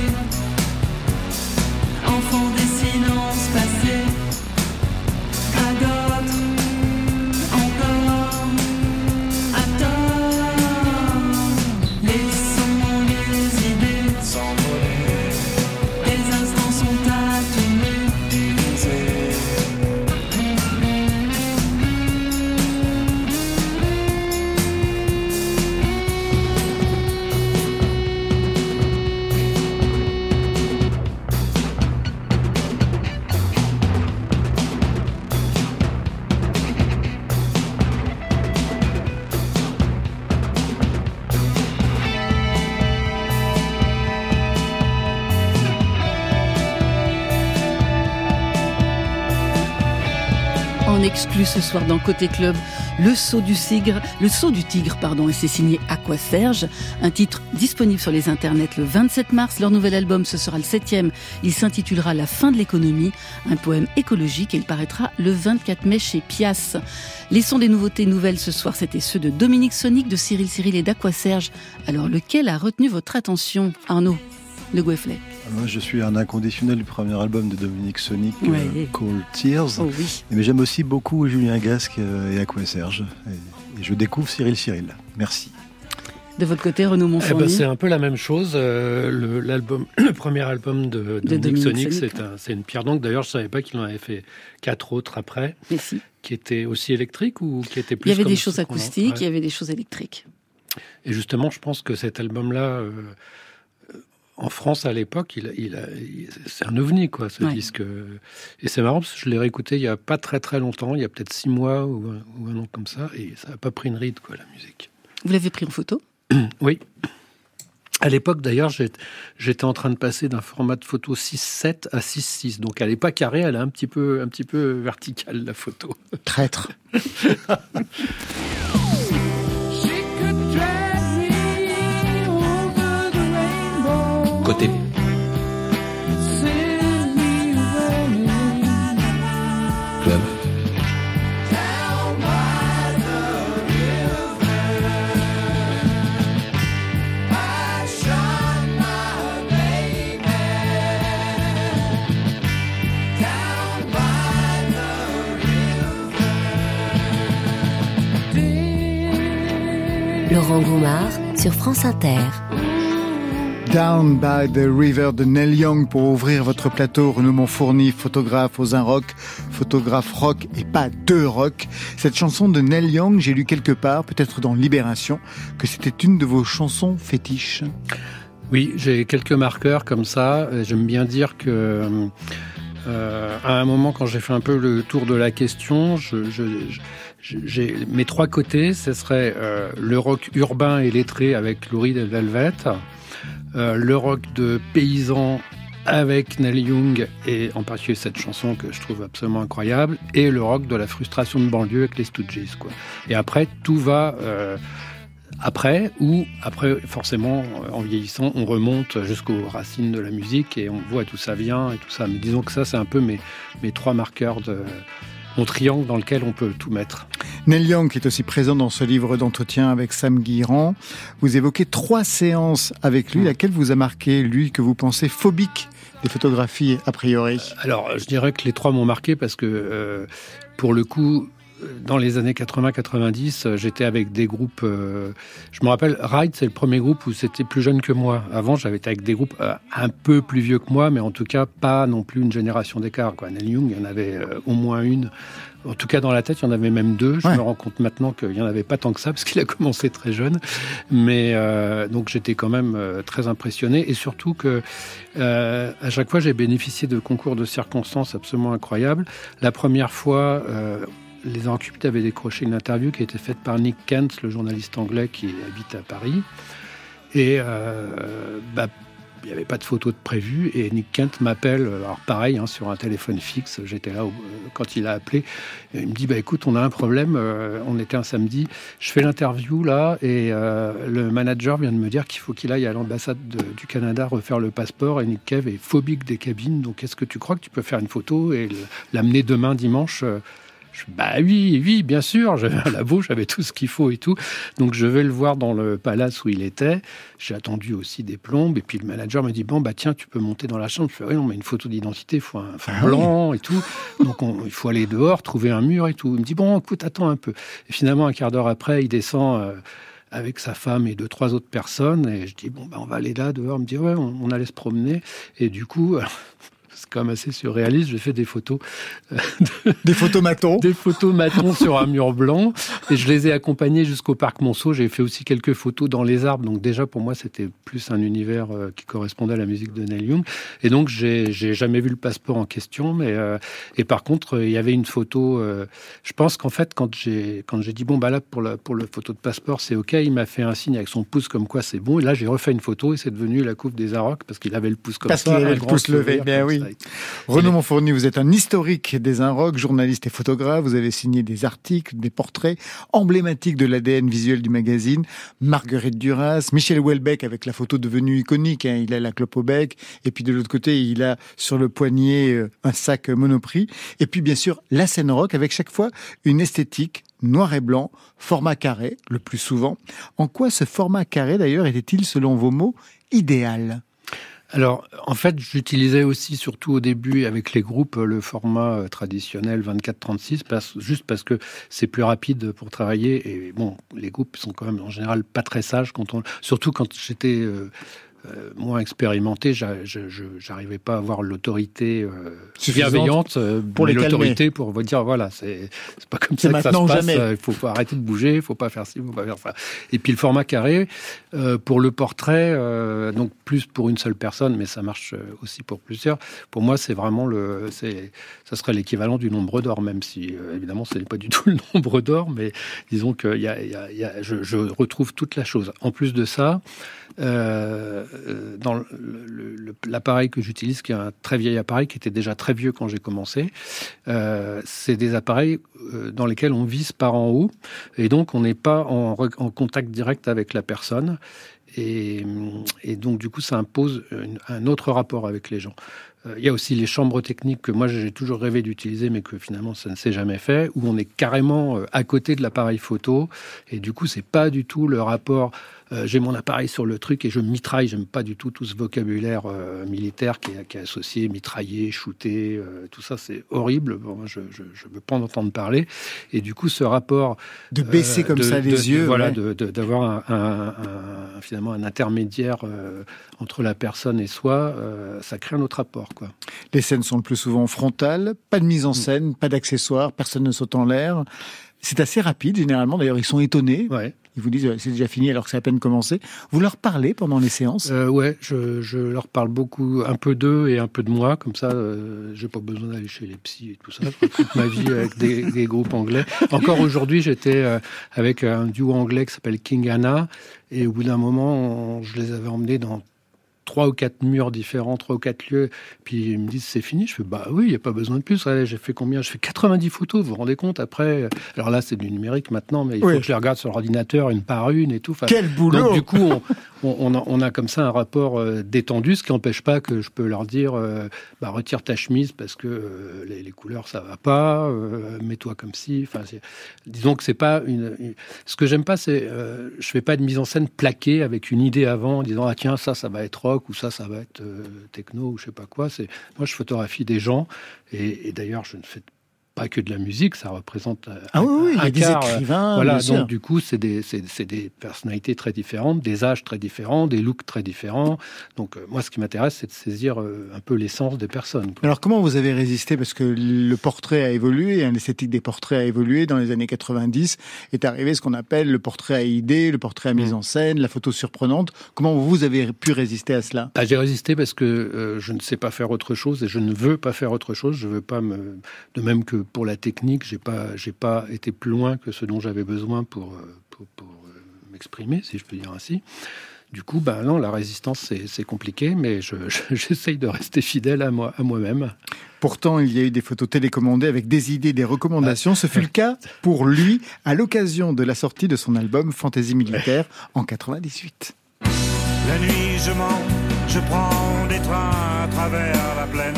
enfant des silences passés. À d'autres, encore, à tort. Laissons les idées s'envoler. Tes instants sont tatoués. En exclu ce soir dans Côté Club, le saut du tigre, et c'est signé Aqua-Serge, un titre disponible sur les internets le 27 mars. Leur nouvel album, ce sera le 7e. Il s'intitulera La fin de l'économie, un poème écologique, et il paraîtra le 24 mai chez Pias. Les sons des nouveautés nouvelles ce soir, c'était ceux de Dominique Sonic, de Cyril et d'Aqua-Serge. Alors lequel a retenu votre attention, Arnaud Le Gouefflet? Moi, je suis un inconditionnel du premier album de Dominique Sonic, ouais. Cold Tears. Oh, oui. Mais j'aime aussi beaucoup Julien Gasque et Aqua-Serge. Et je découvre Cyril. Merci. De votre côté, Renaud Monfourny? C'est un peu la même chose. Le premier album de Dominique Sonic, c'est une pierre d'angle. D'ailleurs, je ne savais pas qu'il en avait fait 4 autres après, qui étaient aussi électriques ou qui étaient plus... Il y avait des choses acoustiques, il y avait des choses électriques. Et justement, je pense que cet album-là, en France à l'époque, c'est un ovni, quoi, ce disque. Et c'est marrant parce que je l'ai réécouté il n'y a pas très très longtemps, il y a peut-être 6 mois ou un an comme ça, et ça n'a pas pris une ride, quoi, la musique. Vous l'avez pris en photo? Oui. À l'époque, d'ailleurs, j'étais en train de passer d'un format de photo 6.7 à 6.6. Donc, elle n'est pas carrée, elle est un petit peu verticale, la photo. Traître. Côté. Club. Laurent Goumard sur France Inter. Down by the River de Neil Young pour ouvrir votre plateau. Renaud Monfourny, photographe aux Rock, photographe rock et pas de rock. Cette chanson de Neil Young, j'ai lu quelque part, peut-être dans Libération, que c'était une de vos chansons fétiches. Oui, j'ai quelques marqueurs comme ça. J'aime bien dire que à un moment, quand j'ai fait un peu le tour de la question, j'ai mes 3 côtés. Ce serait le rock urbain et lettré avec Lou Reed et Velvet, le rock de paysans avec Neil Young et en particulier cette chanson que je trouve absolument incroyable, et le rock de la frustration de banlieue avec les Stooges, quoi. Et après, tout va après forcément, en vieillissant, on remonte jusqu'aux racines de la musique et on voit d'où ça vient et tout ça. Mais disons que ça, c'est un peu mes 3 marqueurs de mon triangle dans lequel on peut tout mettre. Neil Young, qui est aussi présent dans ce livre d'entretien avec Sam Guirand, vous évoquez 3 séances avec lui. Laquelle vous a marqué, lui, que vous pensez phobique des photographies a priori? Alors, je dirais que les 3 m'ont marqué parce que, pour le coup, dans les années 80-90, j'étais avec des groupes... je me rappelle, Ride, c'est le premier groupe où c'était plus jeune que moi. Avant, j'avais été avec des groupes un peu plus vieux que moi, mais en tout cas, pas non plus une génération d'écart, quoi. Neil Young, il y en avait au moins une. En tout cas, dans la tête, il y en avait même 2. Je me rends compte maintenant qu'il n'y en avait pas tant que ça, parce qu'il a commencé très jeune. Mais donc, j'étais quand même très impressionné. Et surtout que, à chaque fois, j'ai bénéficié de concours de circonstances absolument incroyables. La première fois... les Inrocuptibles avaient décroché une interview qui a été faite par Nick Kent, le journaliste anglais qui habite à Paris. Et il n'y avait pas de photo de prévu. Et Nick Kent m'appelle, alors pareil, sur un téléphone fixe. J'étais là quand il a appelé. Et il me dit, écoute, on a un problème. On était un samedi. Je fais l'interview là et le manager vient de me dire qu'il faut qu'il aille à l'ambassade du Canada refaire le passeport. Et Nick Cave est phobique des cabines. Donc, est-ce que tu crois que tu peux faire une photo et l'amener demain dimanche oui, bien sûr, j'avais un labo, j'avais tout ce qu'il faut et tout. Donc, je vais le voir dans le palace où il était. J'ai attendu aussi des plombes. Et puis, le manager me dit, tiens, tu peux monter dans la chambre. Je fais, oui, non, mais une photo d'identité, il faut un fond blanc et tout. Donc, il faut aller dehors, trouver un mur et tout. Il me dit, écoute, attends un peu. Et finalement, un quart d'heure après, il descend avec sa femme et 2-3 autres personnes. Et je dis, on va aller là, dehors. Il me dit, ouais, on allait se promener. Et du coup... c'est quand même assez surréaliste. J'ai fait des photos. Des photos matons. Des photos matons sur un mur blanc. Et je les ai accompagnés jusqu'au parc Monceau. J'ai fait aussi quelques photos dans les arbres. Donc déjà, pour moi, c'était plus un univers qui correspondait à la musique de Neil Young. Et donc, j'ai jamais vu le passeport en question. Mais, et par contre, il y avait une photo... je pense qu'en fait, quand j'ai dit, là, pour le photo de passeport, c'est OK, il m'a fait un signe avec son pouce comme quoi c'est bon. Et là, j'ai refait une photo et c'est devenu la coupe des Arocs parce qu'il avait le pouce comme ça. Parce qu'il avait le pouce levé. Bien oui. Renaud Monfourny, vous êtes un historique des Inrocks, journaliste et photographe. Vous avez signé des articles, des portraits emblématiques de l'ADN visuel du magazine. Marguerite Duras, Michel Houellebecq avec la photo devenue iconique. Il a la clope au bec. Et puis de l'autre côté, il a sur le poignet un sac Monoprix. Et puis bien sûr, la scène rock avec chaque fois une esthétique noir et blanc, format carré, le plus souvent. En quoi ce format carré, d'ailleurs, était-il, selon vos mots, idéal ? Alors, en fait, j'utilisais aussi, surtout au début, avec les groupes, le format traditionnel 24-36, juste parce que c'est plus rapide pour travailler. Et bon, les groupes sont quand même, en général, pas très sages, surtout quand j'étais moins expérimenté, j'arrivais pas à avoir l'autorité bienveillante pour l'autorité pour vous dire voilà, c'est pas comme ça que ça se passe. Il faut arrêter de bouger, il faut pas faire ci, il faut pas faire ça. Et puis le format carré pour le portrait, donc plus pour une seule personne, mais ça marche aussi pour plusieurs. Pour moi, c'est vraiment ça serait l'équivalent du nombre d'or, même si évidemment ce n'est pas du tout le nombre d'or, mais disons que je retrouve toute la chose. En plus de ça. Dans l'appareil que j'utilise, qui est un très vieil appareil, qui était déjà très vieux quand j'ai commencé, c'est des appareils dans lesquels on vise par en haut, et donc on n'est pas en contact direct avec la personne, et donc du coup ça impose un autre rapport avec les gens. Il y a aussi les chambres techniques que moi j'ai toujours rêvé d'utiliser, mais que finalement ça ne s'est jamais fait, où on est carrément à côté de l'appareil photo, et du coup c'est pas du tout le rapport. J'ai mon appareil sur le truc et je mitraille. J'aime pas du tout ce vocabulaire militaire qui est associé, mitrailler, shooter, tout ça, c'est horrible. Bon, je veux pas en entendre parler. Et du coup, ce rapport de baisser comme ça les yeux, voilà, d'avoir finalement un intermédiaire entre la personne et soi, ça crée un autre rapport, quoi. Les scènes sont le plus souvent frontales, pas de mise en scène, pas d'accessoires, personne ne saute en l'air. C'est assez rapide, généralement. D'ailleurs, ils sont étonnés. Ouais. Ils vous disent c'est déjà fini alors que c'est à peine commencé. Vous leur parlez pendant les séances ? Ouais, je leur parle beaucoup, un peu d'eux et un peu de moi. Comme ça, j'ai pas besoin d'aller chez les psys et tout ça. Je fais toute ma vie avec des groupes anglais. Encore aujourd'hui, j'étais avec un duo anglais qui s'appelle King Anna. Et au bout d'un moment, je les avais emmenés dans 3 ou 4 murs différents, 3 ou 4 lieux, puis ils me disent c'est fini. Je fais bah oui, il n'y a pas besoin de plus. Allez, j'ai fait combien ? Je fais 90 photos, vous vous rendez compte après. Alors là, c'est du numérique maintenant, mais il faut que je les regarde sur l'ordinateur une par une et tout. Enfin, quel boulot ! Donc du coup, on a comme ça un rapport détendu, ce qui n'empêche pas que je peux leur dire retire ta chemise parce que les couleurs ça va pas, mets-toi comme si. Enfin, disons que c'est pas ce que j'aime pas, c'est je fais pas de mise en scène plaquée avec une idée avant en disant ah tiens ça va être rock ou ça va être techno ou je sais pas quoi. Moi je photographie des gens et d'ailleurs je ne fais pas que de la musique, ça représente il y a des écrivains. Voilà, donc du coup, c'est des personnalités très différentes, des âges très différents, des looks très différents. Donc moi, ce qui m'intéresse, c'est de saisir un peu l'essence des personnes, quoi. Alors comment vous avez résisté ? Parce que le portrait a évolué, l'esthétique des portraits a évolué. Dans les années 90 est arrivé ce qu'on appelle le portrait à idée, le portrait à mise en scène, la photo surprenante. Comment vous avez pu résister à cela ? J'ai résisté parce que je ne sais pas faire autre chose et je ne veux pas faire autre chose. Je veux pas de même que pour la technique, j'ai pas été plus loin que ce dont j'avais besoin pour m'exprimer, si je peux dire ainsi. Du coup, non, la résistance, c'est compliqué, mais j'essaye de rester fidèle à moi-même. Pourtant, il y a eu des photos télécommandées avec des idées, des recommandations. Ce fut le cas pour lui à l'occasion de la sortie de son album Fantaisie militaire en 98. La nuit, je mens, je prends des trains à travers la plaine.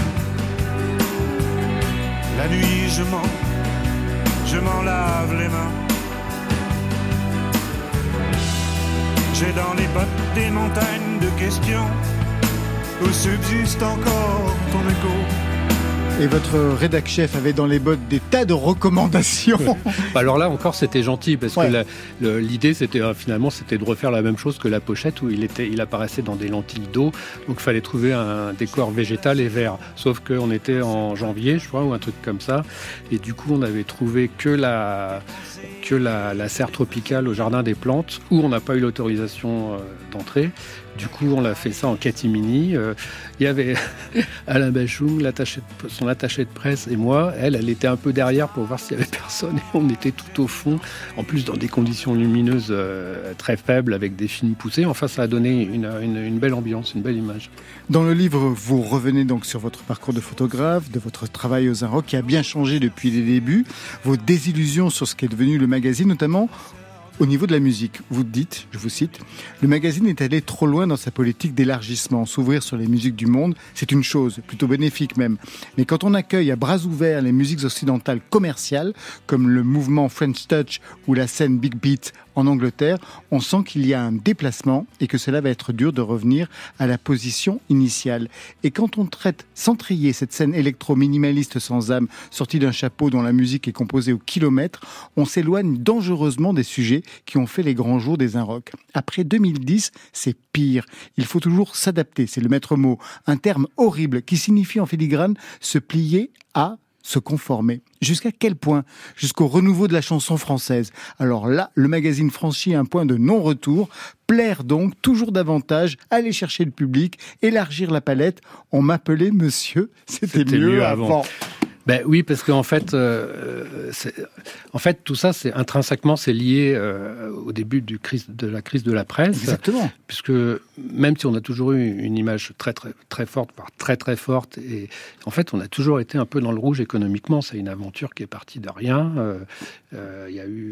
La nuit, je m'en lave les mains. J'ai dans les bottes des montagnes de questions où subsiste encore ton écho. Et votre rédac chef avait dans les bottes des tas de recommandations. Alors là encore, c'était gentil parce que l'idée, c'était finalement, c'était de refaire la même chose que la pochette où il apparaissait dans des lentilles d'eau. Donc il fallait trouver un décor végétal et vert. Sauf qu'on était en janvier, je crois, ou un truc comme ça. Et du coup, on avait trouvé que la serre tropicale au jardin des plantes où on n'a pas eu l'autorisation d'entrer. Du coup, on l'a fait ça en catimini. Il y avait Alain Bachung, son attaché de presse, et moi. Elle était un peu derrière pour voir s'il y avait personne. Et on était tout au fond, en plus dans des conditions lumineuses très faibles, avec des films poussés. Enfin, ça a donné une belle ambiance, une belle image. Dans le livre, vous revenez donc sur votre parcours de photographe, de votre travail aux Inrocks, qui a bien changé depuis les débuts, vos désillusions sur ce qui est devenu le magazine, notamment au niveau de la musique. Vous dites, je vous cite, « Le magazine est allé trop loin dans sa politique d'élargissement. S'ouvrir sur les musiques du monde, c'est une chose, plutôt bénéfique même. Mais quand on accueille à bras ouverts les musiques occidentales commerciales, comme le mouvement French Touch ou la scène Big Beat en Angleterre, on sent qu'il y a un déplacement et que cela va être dur de revenir à la position initiale. Et quand on traite sans trier cette scène électro-minimaliste sans âme, sortie d'un chapeau dont la musique est composée au kilomètre, on s'éloigne dangereusement des sujets qui ont fait les grands jours des Inrock. Après 2010, c'est pire. Il faut toujours s'adapter, c'est le maître mot. Un terme horrible qui signifie en filigrane se plier à se conformer. Jusqu'à quel point ? Jusqu'au renouveau de la chanson française. Alors là, le magazine franchit un point de non-retour. Plaire donc toujours davantage, aller chercher le public, élargir la palette. On m'appelait monsieur, c'était mieux avant. Ben oui, parce qu'en fait, tout ça, c'est intrinsèquement, c'est lié au début de la crise de la presse. Exactement. Puisque même si on a toujours eu une image très très très forte, voire très très forte, et en fait, on a toujours été un peu dans le rouge économiquement. C'est une aventure qui est partie de rien. Il y a eu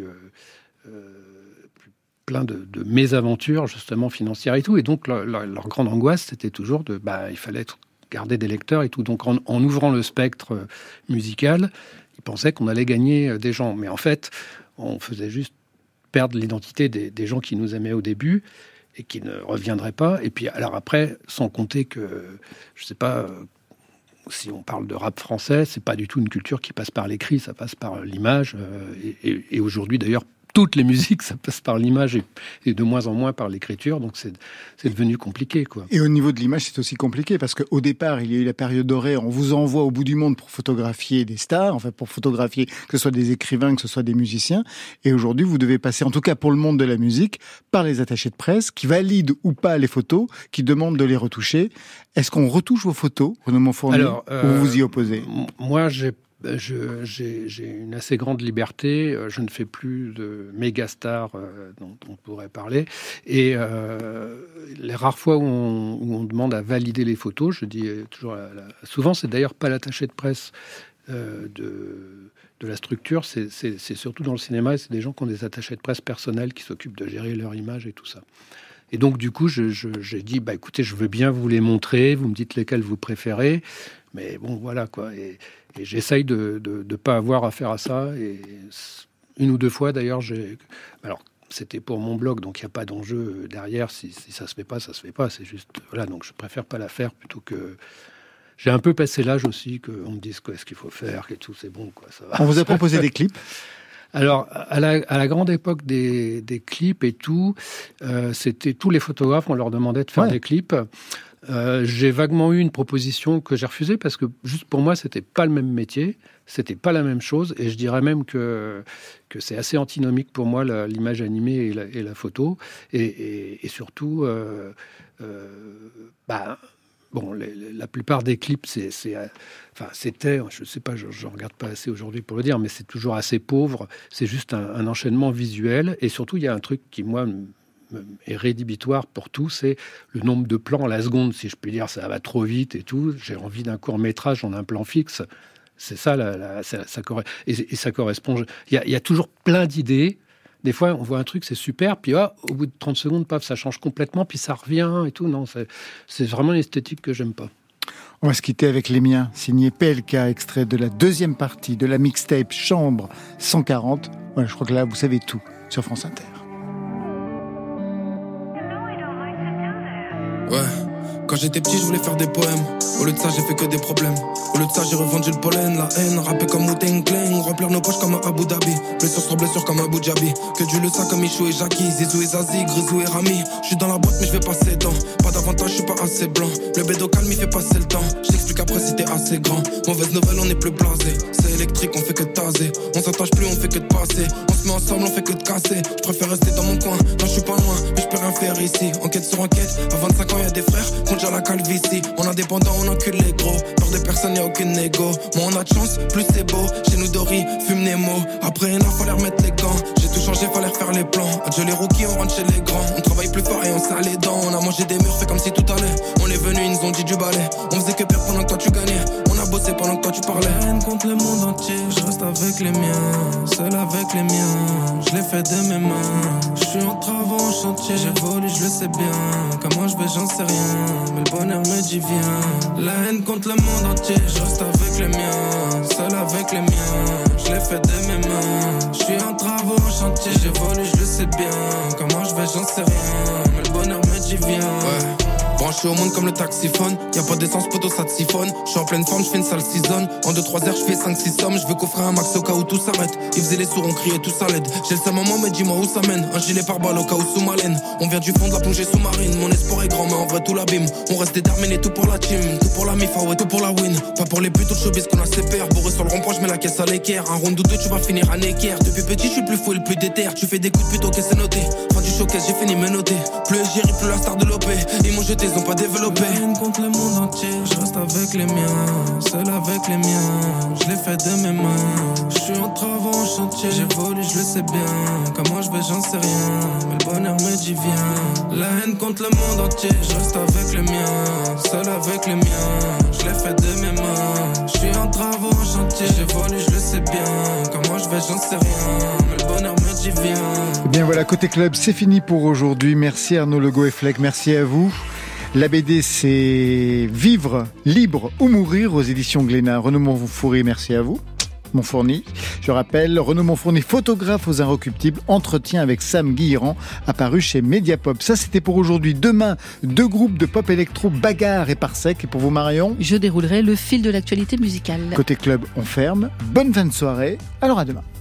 plein de mésaventures justement financières et tout, et donc leur grande angoisse, c'était toujours il fallait garder des lecteurs et tout. Donc, en ouvrant le spectre musical, ils pensaient qu'on allait gagner des gens. Mais en fait, on faisait juste perdre l'identité des gens qui nous aimaient au début et qui ne reviendraient pas. Et puis, alors après, sans compter que, je sais pas, si on parle de rap français, c'est pas du tout une culture qui passe par l'écrit, ça passe par l'image. Et aujourd'hui, d'ailleurs, toutes les musiques, ça passe par l'image et de moins en moins par l'écriture, donc c'est devenu compliqué, quoi. Et au niveau de l'image, c'est aussi compliqué, parce qu'au départ, il y a eu la période dorée, on vous envoie au bout du monde pour photographier des stars, enfin pour photographier que ce soit des écrivains, que ce soit des musiciens, et aujourd'hui, vous devez passer, en tout cas pour le monde de la musique, par les attachés de presse, qui valident ou pas les photos, qui demandent de les retoucher. Est-ce qu'on retouche vos photos, Renaud Montfournier, ou vous vous y opposez ? Moi, j'ai une assez grande liberté. Je ne fais plus de méga stars dont on pourrait parler. Et les rares fois où on demande à valider les photos, je dis toujours... Souvent, c'est d'ailleurs pas l'attaché de presse de la structure, c'est surtout dans le cinéma, et c'est des gens qui ont des attachés de presse personnels qui s'occupent de gérer leur image et tout ça. Et donc, du coup, j'ai dit, écoutez, je veux bien vous les montrer, vous me dites lesquels vous préférez, mais bon, voilà, quoi. Et j'essaye de pas avoir affaire à ça. Et une ou deux fois, d'ailleurs, alors, c'était pour mon blog, donc il n'y a pas d'enjeu derrière. Si ça se fait pas, ça se fait pas. C'est juste, voilà, donc je préfère pas la faire plutôt que... J'ai un peu passé l'âge aussi qu'on me dise quoi, ce qu'il faut faire et tout, c'est bon, quoi. Ça va. On vous a proposé des clips ? Alors, à la grande époque des clips et tout, c'était tous les photographes, on leur demandait de faire des clips. J'ai vaguement eu une proposition que j'ai refusée parce que juste pour moi, c'était pas le même métier, c'était pas la même chose, et je dirais même que c'est assez antinomique pour moi l'image animée et la photo, et surtout, bon, la plupart des clips, c'était, je sais pas, je regarde pas assez aujourd'hui pour le dire, mais c'est toujours assez pauvre. C'est juste un enchaînement visuel, et surtout, il y a un truc qui, moi, est rédhibitoire pour tout, c'est le nombre de plans à la seconde, si je puis dire. Ça va trop vite et tout. J'ai envie d'un court-métrage en un plan fixe. C'est ça, et ça correspond. Il y a toujours plein d'idées. Des fois, on voit un truc, c'est super, puis au bout de 30 secondes, paf, ça change complètement, puis ça revient et tout. Non, c'est vraiment une esthétique que j'aime pas. On va se quitter avec Les Miens, signé PLK, extrait de la deuxième partie de la mixtape Chambre 140. Ouais, je crois que là, vous savez tout sur France Inter. Ouais, quand j'étais petit, je voulais faire des poèmes. Au lieu de ça, j'ai fait que des problèmes. Au lieu de ça, j'ai revendu le pollen, la haine, rapper comme Wu-Tang Clan, remplir nos poches comme à Abu Dhabi, blessure sur blessure comme à Abu Dhabi. Que Dieu le sait comme Ichou et Jackie, Zizou et Zazie, Grisou et Rami. Je suis dans la boîte mais je vais passer dedans. Pas d'avantage, je suis pas assez blanc. Le bédo calme, il fait passer le temps. Je t'explique après si t'es assez grand. Mauvaise nouvelle, on est plus blasé. C'est électrique, on fait que de taser. On s'attache plus, on fait que de passer. On se met ensemble, on fait que de casser. Je préfère rester dans mon coin. Non, je suis pas loin, mais je peux rien faire ici. Enquête sur enquête, à 25 ans, y'a des frères. Compte déjà la calvitie. En indépendant, on encule les gros. Peur de personne, y'a aucune négo. Moins on a de chance, plus c'est beau. Chez nous, Dory, fume Nemo. Après, il fallait remettre les gants. J'ai tout changé, fallait refaire les plans. Adieu les rookies, on rentre chez les grands. On travaille plus fort et on serre les dents. On a mangé des murs, fait comme si tout allait. On est venu, ils nous ont dit du balai. On faisait que perdre pendant que toi tu gagnais. On a bossé pendant que toi tu parlais. Haine contre le monde entier, je reste avec les miens. Seul avec les miens, je l'ai fait de mes mains. Je suis en travaux, en chantier, j'évolue, je le sais bien. Comment je vais, j'en sais rien. Mais le bonheur me dit viens. La haine contre le monde entier, je reste avec les miens. Seul avec les miens, je l'ai fait de mes mains. Je suis en travaux, en chantier, j'évolue, je le sais sais bien. Comment je vais, j'en sais rien. Mais le bonheur me dit viens. Ouais. Branché au monde comme le taxiphone. Y'a pas d'essence, poteau, ça te siphonne. J'suis en pleine forme, j'fais une sale season. En 2-3 heures, j'fais 5-6 sommes. J'veux coffrer un max au cas où tout s'arrête. Ils faisaient les sourds, on criait tous à l'aide. J'ai le seum maman, mais dis-moi où ça mène. Un gilet par balle au cas où sous ma laine. On vient du fond de la plongée sous-marine. Mon espoir est grand, mais en vrai tout l'abîme. On reste déterminé, tout pour la team. Tout pour la mifa, ouais, tout pour la win. Pas pour les buts, tout le showbiz qu'on a ses pairs. Bourré sur le rond-point, j'mets la caisse à l'équerre. Un round ou deux, tu vas finir à équerre. Depuis petit, j'suis le plus fou et le plus déter. Tu fais des coups de pute, ok, c'est noté. Fin du showcase, j'ai fini mes notés. Plus Égérie, plus la star de l'OP. Ils m'ont jeté, ils ont pas développé. Contre le monde entier, je reste avec les miens, seul avec les miens, je l'ai fait de mes mains. Je suis en travaux en chantier, j'évolue, je le sais bien. Comment je vais, j'en sais rien, mais le bonheur me dit viens. La haine contre le monde entier, je reste avec les miens, seul avec les miens, je l'ai fait de mes mains. Je suis en travaux en chantier, j'évolue, je le sais bien. Comment je vais, j'en sais rien, mais le bonheur me dit viens. Eh bien voilà, Côté Club, c'est fini pour aujourd'hui. Merci Arnaud Legault et Fleck, merci à vous. La BD, c'est Vivre, libre ou mourir aux éditions Glénat. Renaud Monfourny, merci à vous. Monfourny, je rappelle, Renaud Monfourny, photographe aux Inrecuptibles, entretien avec Sam Guilherand, apparu chez Mediapop. Ça, c'était pour aujourd'hui. Demain, 2 groupes de pop électro, Bagarre et Parsec. Et pour vous, Marion, je déroulerai le fil de l'actualité musicale. Côté Club, on ferme. Bonne fin de soirée. Alors à demain.